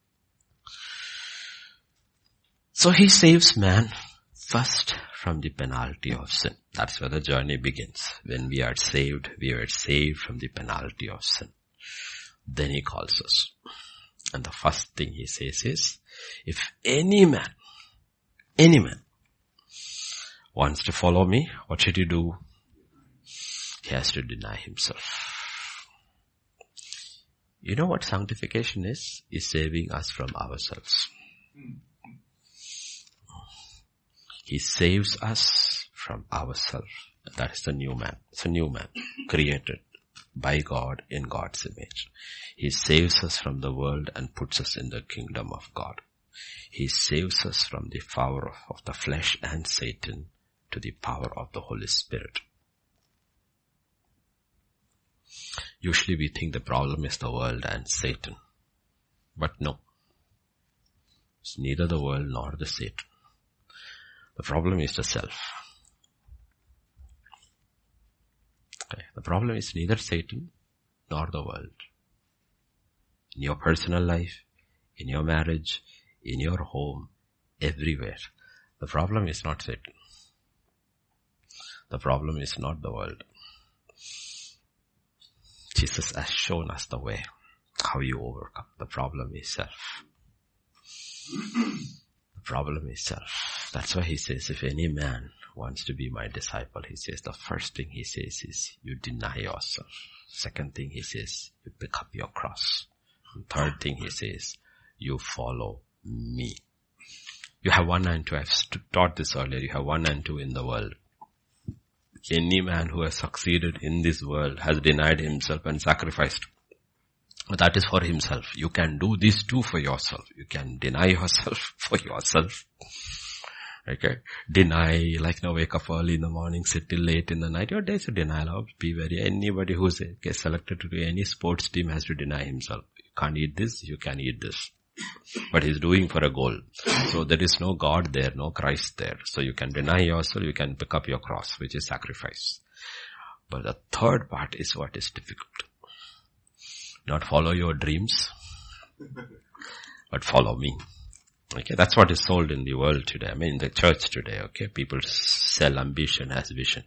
So He saves man first from the penalty of sin. That's where the journey begins. When we are saved from the penalty of sin. Then He calls us. And the first thing He says is, if any man wants to follow me, what should he do? He has to deny himself. You know what sanctification is? Is saving us from ourselves. He saves us from ourselves. That is the new man. It's a new man, created by God in God's image. He saves us from the world and puts us in the kingdom of God. He saves us from the power of the flesh and Satan to the power of the Holy Spirit. Usually we think the problem is the world and Satan. But no. It's neither the world nor the Satan. The problem is the self. Okay. The problem is neither Satan nor the world. In your personal life, in your marriage, in your home, everywhere. The problem is not Satan. The problem is not the world. Jesus has shown us the way, how you overcome. The problem is self. The problem is self. That's why he says, if any man wants to be my disciple, he says, the first thing he says is, you deny yourself. Second thing he says, you pick up your cross. And third thing he says, you follow me. You have 1 and 2. I've taught this earlier. You have 1 and 2 in the world. Any man who has succeeded in this world has denied himself and sacrificed. But that is for himself. You can do this too for yourself. You can deny yourself for yourself. Okay? Deny, wake up early in the morning, sit till late in the night. Your days of denial. Anybody who gets selected to do any sports team has to deny himself. You can't eat this, you can eat this. But he's doing for a goal. So there is no God there, no Christ there. So you can deny yourself, you can pick up your cross, which is sacrifice. But the third part is what is difficult. Not follow your dreams, but follow me. Okay, that's what is sold in the world today. In the church today, okay, people sell ambition as vision.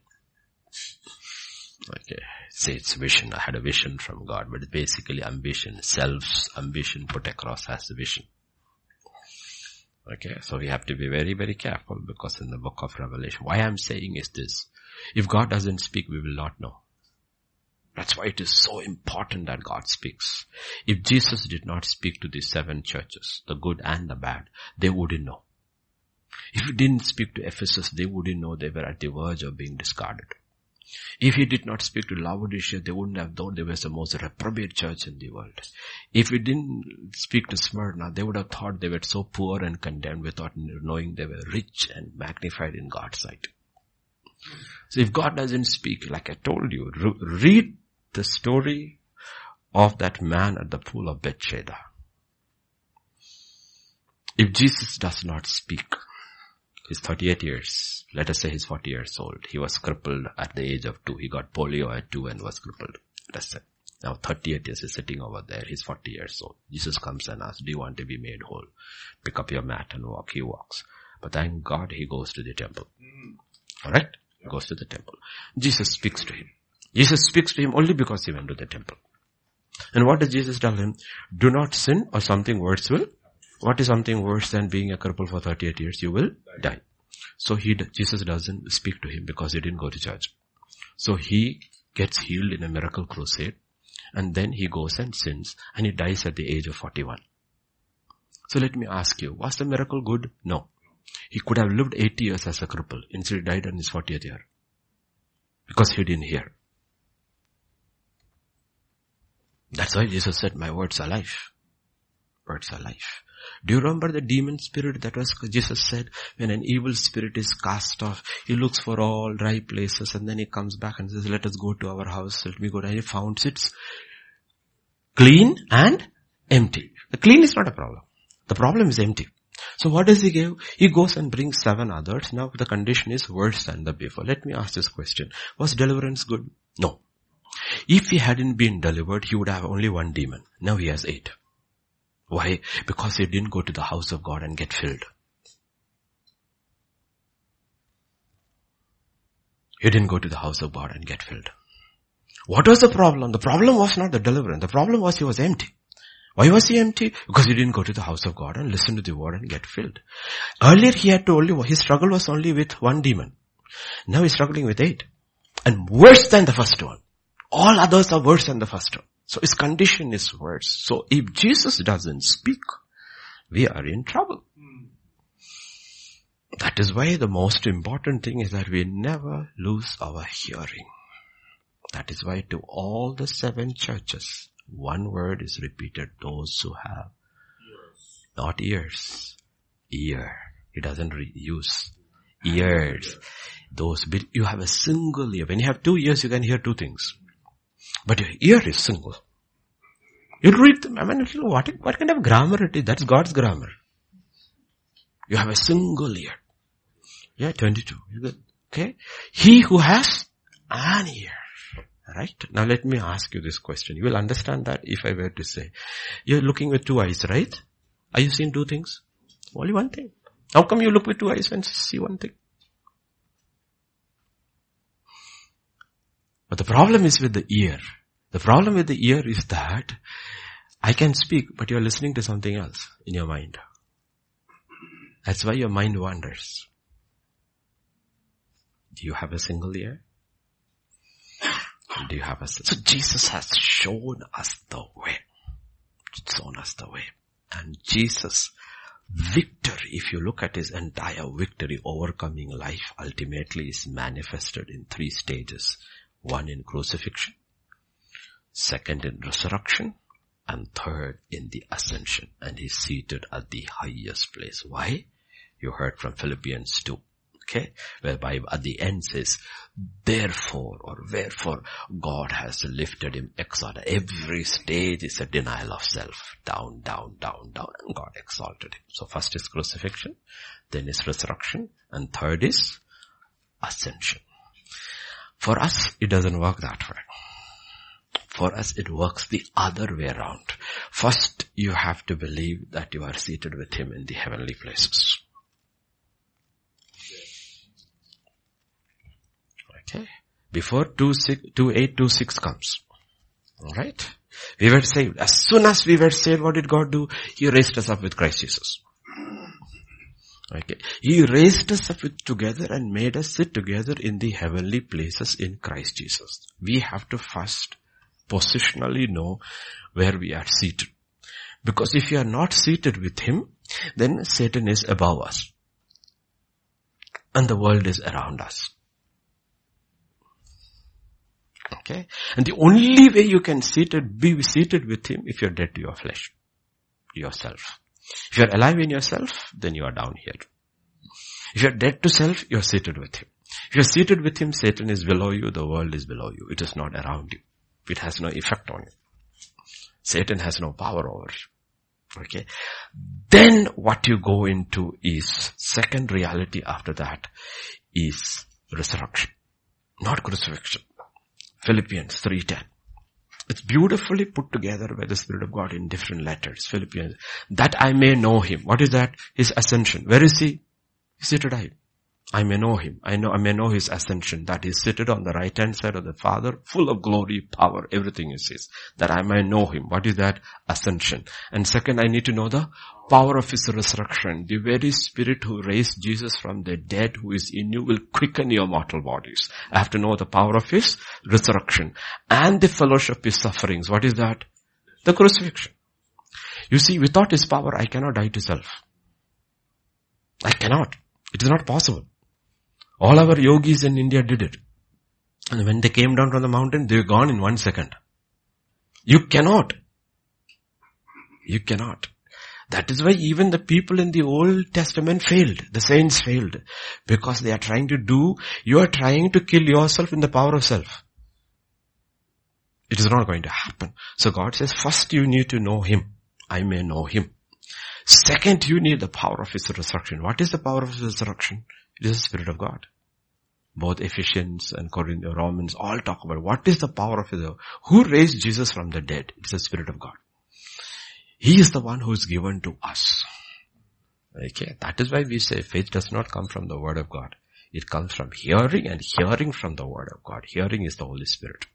Okay, say it's vision. I had a vision from God, but it's basically ambition, self's ambition put across as vision. Okay, so we have to be very, very careful because in the book of Revelation, why I'm saying is this. If God doesn't speak, we will not know. That's why it is so important that God speaks. If Jesus did not speak to the 7 churches, the good and the bad, they wouldn't know. If he didn't speak to Ephesus, they wouldn't know they were at the verge of being discarded. If he did not speak to Laodicea, they wouldn't have thought they were the most reprobate church in the world. If he didn't speak to Smyrna, they would have thought they were so poor and condemned without knowing they were rich and magnified in God's sight. So if God doesn't speak, like I told you, read the story of that man at the pool of Bethesda. If Jesus does not speak, he's 38 years. Let us say he's 40 years old. He was crippled at the age of 2. He got polio at 2 and was crippled. That's it. Now 38 years, he's sitting over there. He's 40 years old. Jesus comes and asks, do you want to be made whole? Pick up your mat and walk. He walks. But thank God he goes to the temple. Alright? He goes to the temple. Jesus speaks to him. Jesus speaks to him only because he went to the temple. And what does Jesus tell him? Do not sin or something worse will. What is something worse than being a cripple for 38 years? You will die. So Jesus doesn't speak to him because he didn't go to church. So he gets healed in a miracle crusade and then he goes and sins and he dies at the age of 41. So let me ask you, was the miracle good? No. He could have lived 80 years as a cripple. Instead he died in his 40th year. Because he didn't hear. That's why Jesus said, my words are life. Words are life. Do you remember the demon spirit that was, Jesus said, when an evil spirit is cast off, he looks for all dry places and then he comes back and says, let us go to our house, let me go. And he found it's clean and empty. The clean is not a problem. The problem is empty. So what does he give? He goes and brings 7 others. Now the condition is worse than the before. Let me ask this question. Was deliverance good? No. If he hadn't been delivered, he would have only 1 demon. Now he has 8. Why? Because he didn't go to the house of God and get filled. He didn't go to the house of God and get filled. What was the problem? The problem was not the deliverance. The problem was he was empty. Why was he empty? Because he didn't go to the house of God and listen to the word and get filled. Earlier he had to his struggle was only with 1 demon. Now he's struggling with 8. And worse than the first one. All others are worse than the first one. So his condition is worse. So if Jesus doesn't speak, we are in trouble. That is why the most important thing is that we never lose our hearing. That is why to all the 7 churches, one word is repeated: those who have ears. Not ears, ear. He doesn't use ears. Those, you have a single ear. When you have 2 ears, you can hear 2 things. But your ear is single. You'll read them. What kind of grammar it is? That's God's grammar. You have a single ear. Yeah, 22. You good? Okay. He who has an ear. Right? Now let me ask you this question. You will understand that if I were to say, you're looking with 2 eyes, right? Are you seeing 2 things? Only one thing. How come you look with 2 eyes and see one thing? But the problem is with the ear. The problem with the ear is that I can speak, but you're listening to something else in your mind. That's why your mind wanders. Do you have a single ear? Do you have a... So Jesus has shown us the way. Shown us the way. And Jesus' victory, if you look at his entire victory, overcoming life, ultimately is manifested in 3 stages. 1 in crucifixion, 2nd in resurrection, and 3rd in the ascension. And he's seated at the highest place. Why? You heard from Philippians 2. Okay, whereby at the end says, therefore or wherefore God has lifted him, exalted. Every stage is a denial of self. Down, down, down, down, and God exalted him. So first is crucifixion, then is resurrection, and 3rd is ascension. For us, it doesn't work that way. For us, it works the other way around. First, you have to believe that you are seated with him in the heavenly places. Okay. Before 2826 comes. Alright. We were saved. As soon as we were saved, what did God do? He raised us up with Christ Jesus. Okay. He raised us up together and made us sit together in the heavenly places in Christ Jesus. We have to first positionally know where we are seated. Because if you are not seated with him, then Satan is above us. And the world is around us. Okay? And the only way you can be seated with him if you're dead to your flesh, yourself. If you're alive in yourself, then you are down here. If you're dead to self, you're seated with him. If you're seated with him, Satan is below you, the world is below you. It is not around you. It has no effect on you. Satan has no power over you. Okay. Then what you go into is, second reality after that is resurrection. Not crucifixion. Philippians 3:10. It's beautifully put together by the Spirit of God in different letters. Philippians. That I may know him. What is that? His ascension. Where is he? He's seated high. I may know him. I may know his ascension. That he's seated on the right hand side of the Father, full of glory, power, everything is his. That I may know him. What is that? Ascension. And second, I need to know the power of his resurrection. The very Spirit who raised Jesus from the dead, who is in you, will quicken your mortal bodies. I have to know the power of his resurrection. And the fellowship of his sufferings. What is that? The crucifixion. You see, without his power, I cannot die to self. I cannot. It is not possible. All our yogis in India did it. And when they came down from the mountain, they were gone in 1 second. You cannot. You cannot. That is why even the people in the Old Testament failed. The saints failed. Because you are trying to kill yourself in the power of self. It is not going to happen. So God says, first you need to know him. I may know him. Second, you need the power of his resurrection. What is the power of his resurrection? It is the Spirit of God. Both Ephesians and Romans all talk about what is the power of his. Who raised Jesus from the dead? It is the Spirit of God. He is the one who is given to us. Okay, that is why we say faith does not come from the Word of God. It comes from hearing, and hearing from the Word of God. Hearing is the Holy Spirit.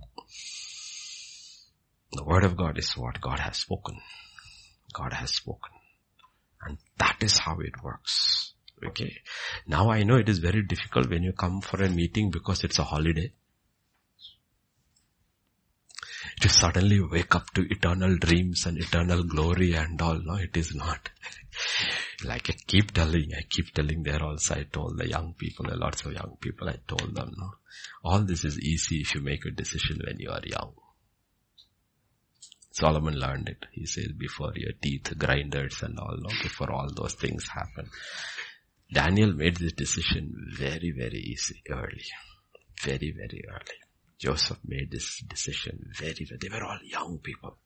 The Word of God is what God has spoken. God has spoken. And that is how it works. Okay. Now I know it is very difficult when you come for a meeting because it's a holiday. To suddenly wake up to eternal dreams and eternal glory and all. No, it is not. Like I keep telling there also, I told the young people, lots of young people, I told them, no, all this is easy if you make a decision when you are young. Solomon learned it. He says before your teeth grinders and all, no, before all those things happen. Daniel made this decision very, very easy, early. Very, very early. Joseph made this decision they were all young people.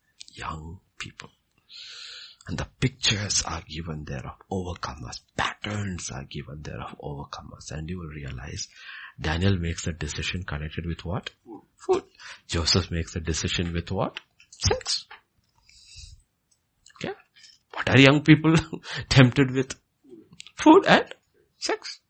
And the pictures are given there of overcomers. Patterns are given there of overcomers. And you will realize Daniel makes a decision connected with what? Food. Joseph makes a decision with what? Sex. Okay. What are young people tempted with? Food and sex.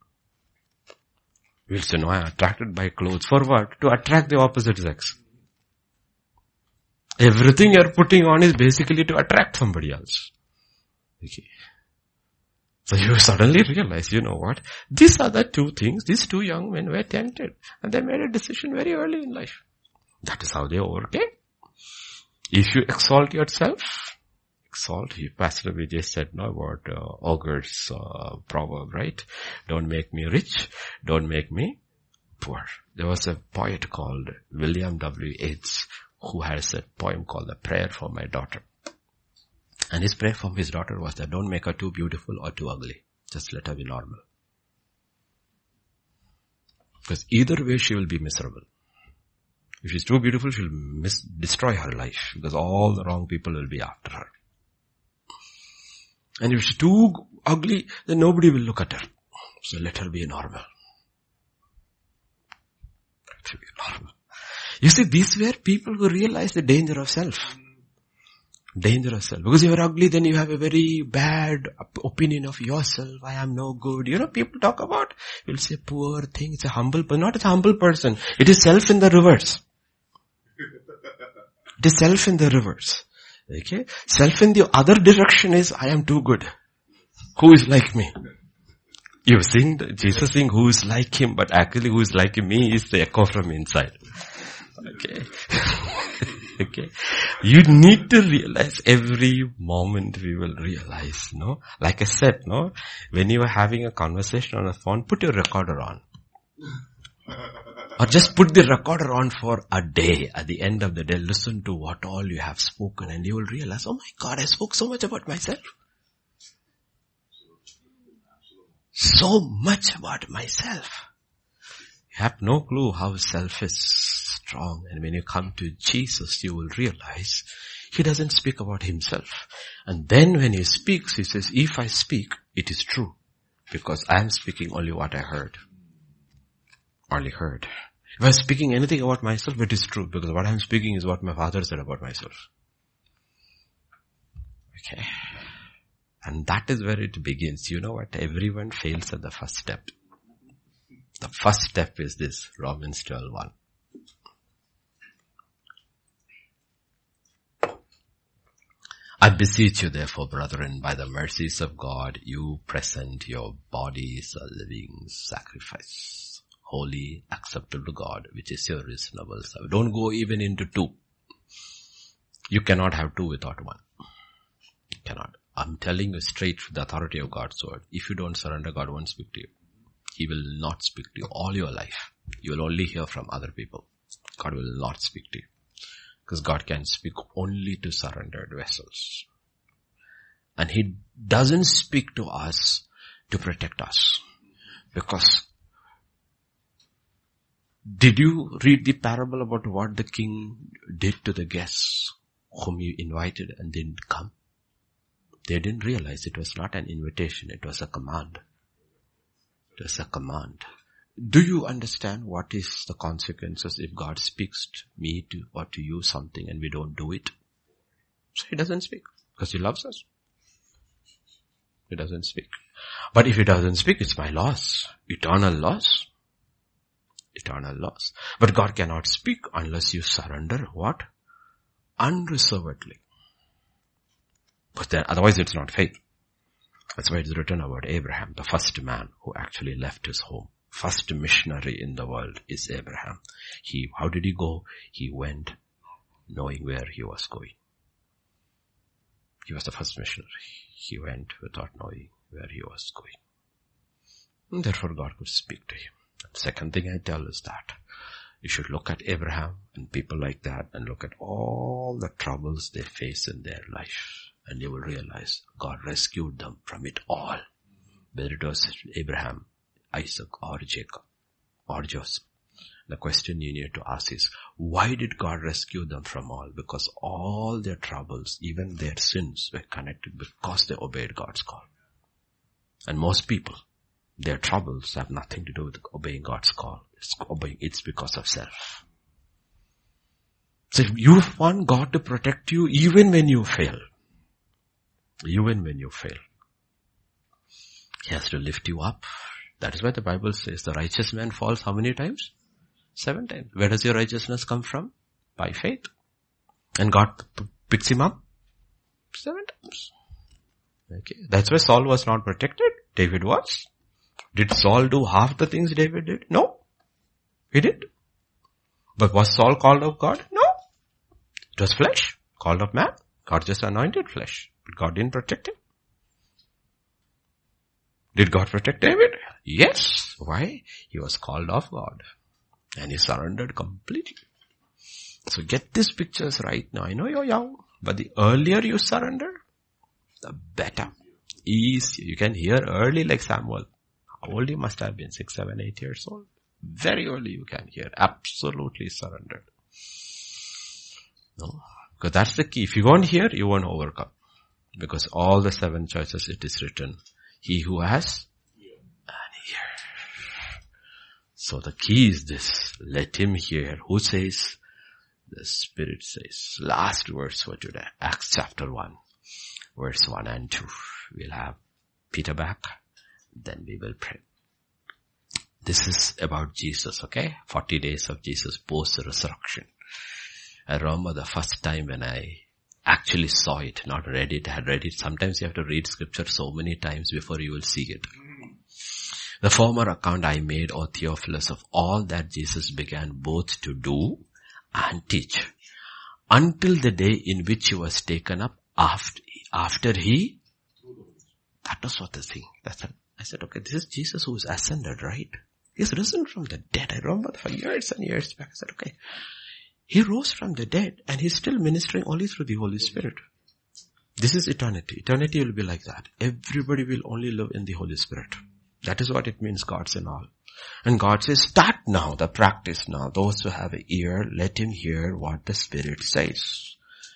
We'll say, no, I am attracted by clothes. For what? To attract the opposite sex. Everything you're putting on is basically to attract somebody else. Okay. So you suddenly realize, you know what? These are the two things, these two young men were tempted. And they made a decision very early in life. That is how they overcame. If you exalt yourself, Pastor Vijay said no about Augur's proverb, right? Don't make me rich, don't make me poor. There was a poet called William W. Yeats who has a poem called A Prayer for My Daughter. And his prayer for his daughter was that don't make her too beautiful or too ugly. Just let her be normal. Because either way she will be miserable. If she's too beautiful, she'll destroy her life because all the wrong people will be after her. And if she's too ugly, then nobody will look at her. So let her be normal. Let her be normal. You see, these were people who realized the danger of self. Danger of self. Because you are ugly, then you have a very bad opinion of yourself. I am no good. You know, people talk about, you'll say poor thing. It's a humble person. Not a humble person. It is self in the reverse. It is self in the reverse. Okay? Self in the other direction is, I am too good. Who is like me? You've seen Jesus saying who is like him, but actually who is like me is the echo from inside. Okay. Okay. You need to realize every moment we will realize, no? Like I said, no? When you are having a conversation on a phone, put your recorder on. Or just put the recorder on for a day. At the end of the day, listen to what all you have spoken and you will realize, oh my God, I spoke so much about myself. So much about myself. You have no clue how self is strong. And when you come to Jesus, you will realize he doesn't speak about himself. And then when he speaks, he says, if I speak, it is true. Because I am speaking only what I heard. Only heard. If I'm speaking anything about myself, it is true. Because what I'm speaking is what my father said about myself. Okay. And that is where it begins. You know what? Everyone fails at the first step. The first step is this, Romans 12:1. I beseech you therefore, brethren, by the mercies of God, you present your bodies a living sacrifice, holy, acceptable to God, which is your reasonable service. Don't go even into two. You cannot have two without one. You cannot. I'm telling you straight with the authority of God's word. If you don't surrender, God won't speak to you. He will not speak to you all your life. You will only hear from other people. God will not speak to you. Because God can speak only to surrendered vessels. And he doesn't speak to us to protect us. Because did you read the parable about what the king did to the guests whom he invited and didn't come? They didn't realize it was not an invitation, it was a command. It was a command. Do you understand what is the consequences if God speaks to me or to you something and we don't do it? So he doesn't speak because he loves us. He doesn't speak. But if he doesn't speak, it's my loss. Eternal loss. Eternal loss. But God cannot speak unless you surrender what? Unreservedly. But then otherwise it's not faith. That's why it's written about Abraham, the first man who actually left his home. First missionary in the world is Abraham. How did he go? He went knowing where he was going. He was the first missionary. He went without knowing where he was going. And therefore God could speak to him. The second thing I tell is that you should look at Abraham and people like that and look at all the troubles they face in their life. And you will realize God rescued them from it all. Whether it was Abraham, Isaac, or Jacob, or Joseph. The question you need to ask is, why did God rescue them from all? Because all their troubles, even their sins, were connected because they obeyed God's call. And most people, their troubles have nothing to do with obeying God's call. It's because of self. So if you want God to protect you even when you fail, even when you fail, He has to lift you up. That is why the Bible says the righteous man falls how many times? 7 times. Where does your righteousness come from? By faith. And God picks him up 7 times. Okay. That's why Saul was not protected. David was. Did Saul do half the things David did? No. He did. But was Saul called of God? No. It was flesh. Called of man. God just anointed flesh. But God didn't protect him. Did God protect David? Yes. Why? He was called of God. And he surrendered completely. So get these pictures right now. I know you're young, but the earlier you surrender, the better. Easy. You can hear early like Samuel. How old he must have been? 6, 7, 8 years old. Very early you can hear. Absolutely surrendered. No. Because that's the key. If you won't hear, you won't overcome. Because all the 7 churches it is written, he who has an ear. So the key is this. Let him hear. Who says? The Spirit says. Last verse for today. Acts chapter 1. Verse 1 and 2. We'll have Peter back. Then we will pray. This is about Jesus, okay? 40 days of Jesus post-resurrection. I remember the first time when I actually saw it, not read it, I had read it. Sometimes you have to read scripture so many times before you will see it. The former account I made, O Theophilus, of all that Jesus began both to do and teach, until the day in which he was taken up after he, that was what the thing. I said, okay, this is Jesus who is ascended, right? He's risen from the dead. I remember for years and years back. I said, okay, he rose from the dead and he's still ministering only through the Holy Spirit. This is eternity. Eternity will be like that. Everybody will only live in the Holy Spirit. That is what it means, God's and all. And God says, start now, the practice now. Those who have an ear, let him hear what the Spirit says.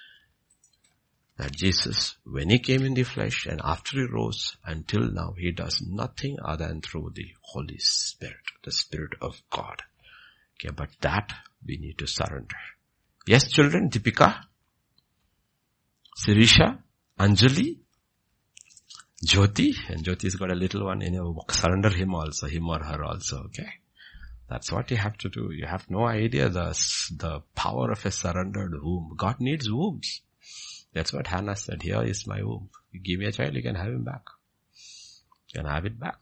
That Jesus, when he came in the flesh and after he rose, until now, he does nothing other than through the Holy Spirit, the Spirit of God. Okay, but that we need to surrender. Yes, children, Deepika, Sirisha, Anjali, Jyoti, and Jyoti's got a little one in your book. Surrender him also, him or her also, okay? That's what you have to do. You have no idea the power of a surrendered womb. God needs wombs. That's what Hannah said. Here is my womb. You give me a child, you can have him back. You can have it back.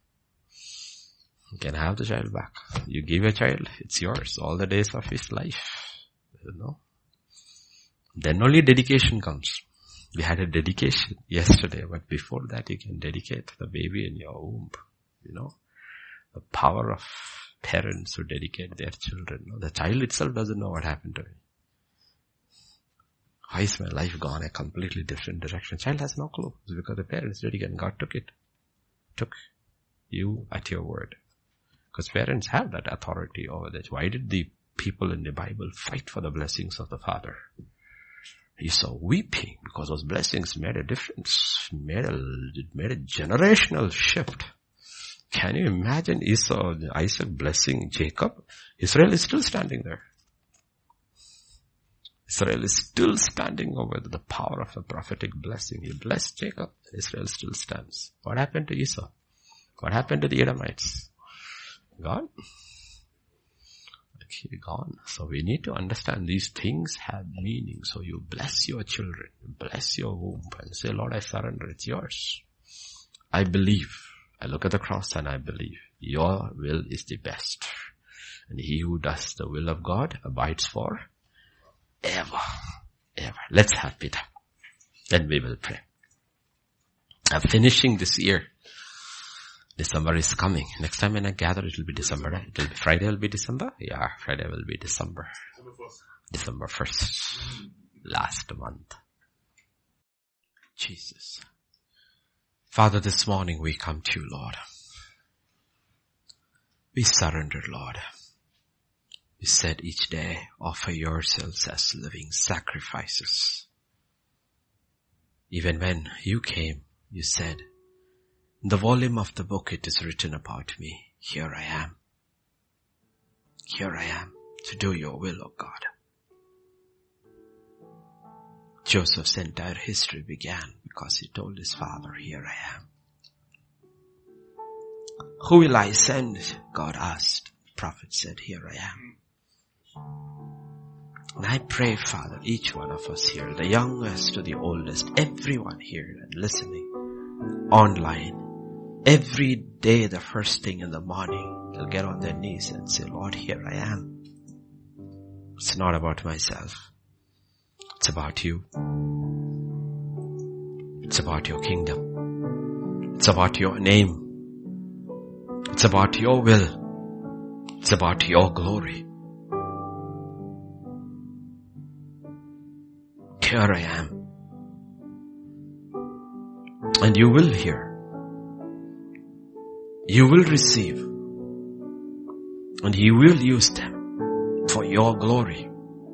You can have the child back. You give a child, it's yours all the days of his life. You know. Then only dedication comes. We had a dedication yesterday, but before that you can dedicate the baby in your womb. You know. The power of parents who dedicate their children. The child itself doesn't know what happened to him. Why is my life gone a completely different direction? Child has no clue. It's because the parents dedicated and God took it. Took you at your word. Because parents have that authority over that. Why did the people in the Bible fight for the blessings of the Father? Esau weeping because those blessings made a difference. It made a generational shift. Can you imagine Isaac blessing Jacob? Israel is still standing there. Israel is still standing over the power of a prophetic blessing. He blessed Jacob. Israel still stands. What happened to Esau? What happened to the Edomites? Gone. Okay, gone. So we need to understand these things have meaning. So you bless your children. You bless your womb and say, Lord, I surrender. It's yours. I believe. I look at the cross and I believe your will is the best. And he who does the will of God abides for ever. Let's have Peter. Then we will pray. I'm finishing this year. December is coming. Next time when I gather, it will be December, right? It will be Friday will be December? Yeah, Friday will be December. December 1st. Last month. Jesus. Father, this morning we come to you, Lord. We surrender, Lord. You said each day, offer yourselves as living sacrifices. Even when you came, you said, in the volume of the book it is written about me. Here I am. Here I am to do your will, O God. Joseph's entire history began because he told his father, here I am. Who will I send? God asked. The prophet said, here I am. And I pray, Father, each one of us here, the youngest to the oldest, everyone here and listening, online, every day the first thing in the morning, they'll get on their knees and say, Lord, here I am. It's not about myself. It's about you. It's about your kingdom. It's about your name. It's about your will. It's about your glory. Here I am. And you will hear. You will receive. And you will use them for your glory.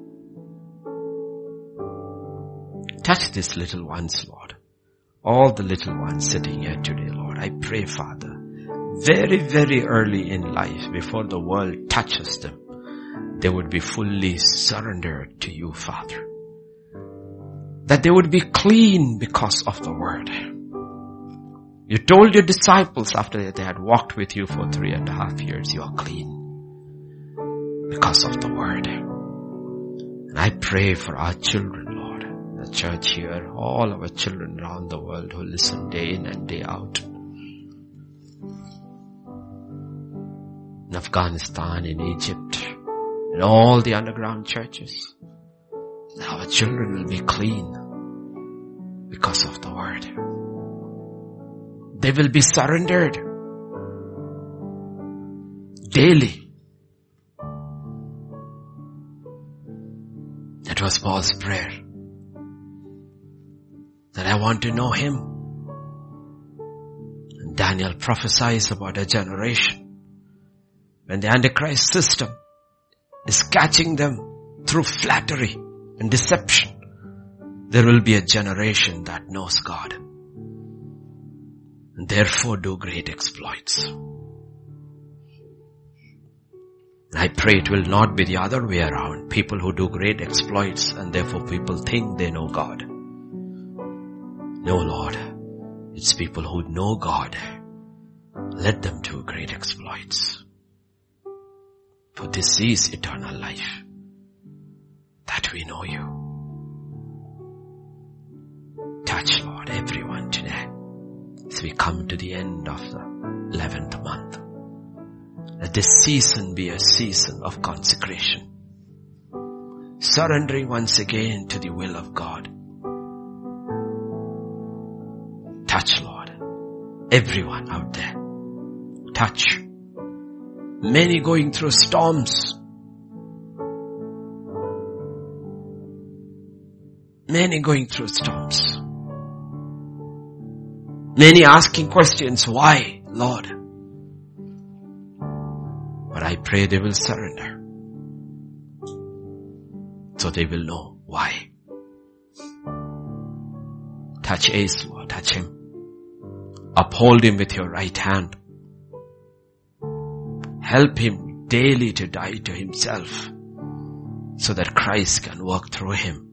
Touch these little ones, Lord. All the little ones sitting here today, Lord. I pray, Father, very, very early in life, before the world touches them, they would be fully surrendered to you, Father. That they would be clean because of the word. You told your disciples after they had walked with you for 3.5 years, you are clean because of the word. And I pray for our children, Lord, the church here, all our children around the world who listen day in and day out. In Afghanistan, in Egypt, in all the underground churches, our children will be clean because of the word. They will be surrendered daily. That was Paul's prayer. That I want to know him. And Daniel prophesies about a generation when the Antichrist system is catching them through flattery and deception. There will be a generation that knows God and therefore do great exploits. I pray it will not be the other way around. People who do great exploits and therefore people think they know God. No, Lord. It's people who know God. Let them do great exploits. For this is eternal life. That we know you. Touch, Lord, everyone today. As we come to the end of the 11th month. Let this season be a season of consecration. Surrendering once again to the will of God. Touch, Lord, everyone out there. Touch. Many going through storms. Many going through storms. Many asking questions, why, Lord? But I pray they will surrender. So they will know why. Touch Ace, Lord, touch him. Uphold him with your right hand. Help him daily to die to himself so that Christ can work through him.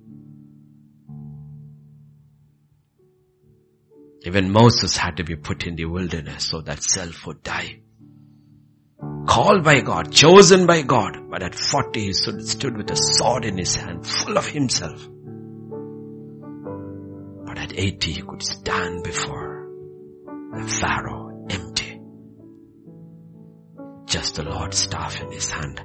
Even Moses had to be put in the wilderness so that self would die. Called by God, chosen by God, but at 40 he stood with a sword in his hand, full of himself. But at 80 he could stand before The Pharaoh empty. Just the Lord's staff in his hand.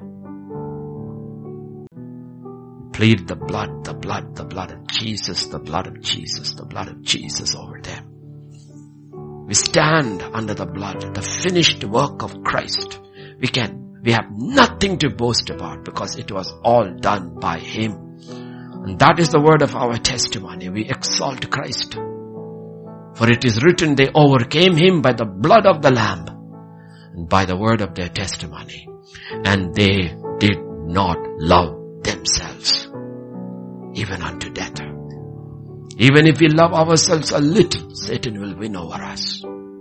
Plead the blood of Jesus, the blood of Jesus, the blood of Jesus over them. We stand under the blood, the finished work of Christ. We have nothing to boast about because it was all done by Him. And that is the word of our testimony. We exalt Christ. For it is written, they overcame Him by the blood of the Lamb and by the word of their testimony. And they did not love themselves, even unto death. Even if we love ourselves a little, Satan will win over us.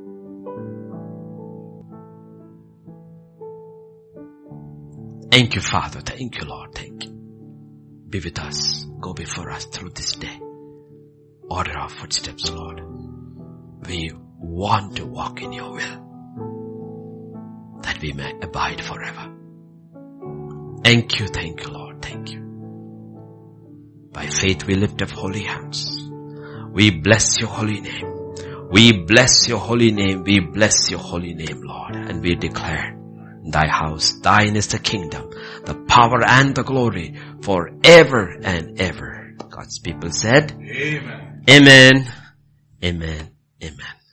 Thank you, Father. Thank you, Lord. Thank you. Be with us. Go before us through this day. Order our footsteps, Lord. We want to walk in your will, that we may abide forever. Thank you, Lord. Thank you. By faith we lift up holy hands. We bless your holy name. We bless your holy name. We bless your holy name, Lord. And we declare, thy house, thine is the kingdom, the power and the glory forever and ever. God's people said, Amen. Amen. Amen. Amen.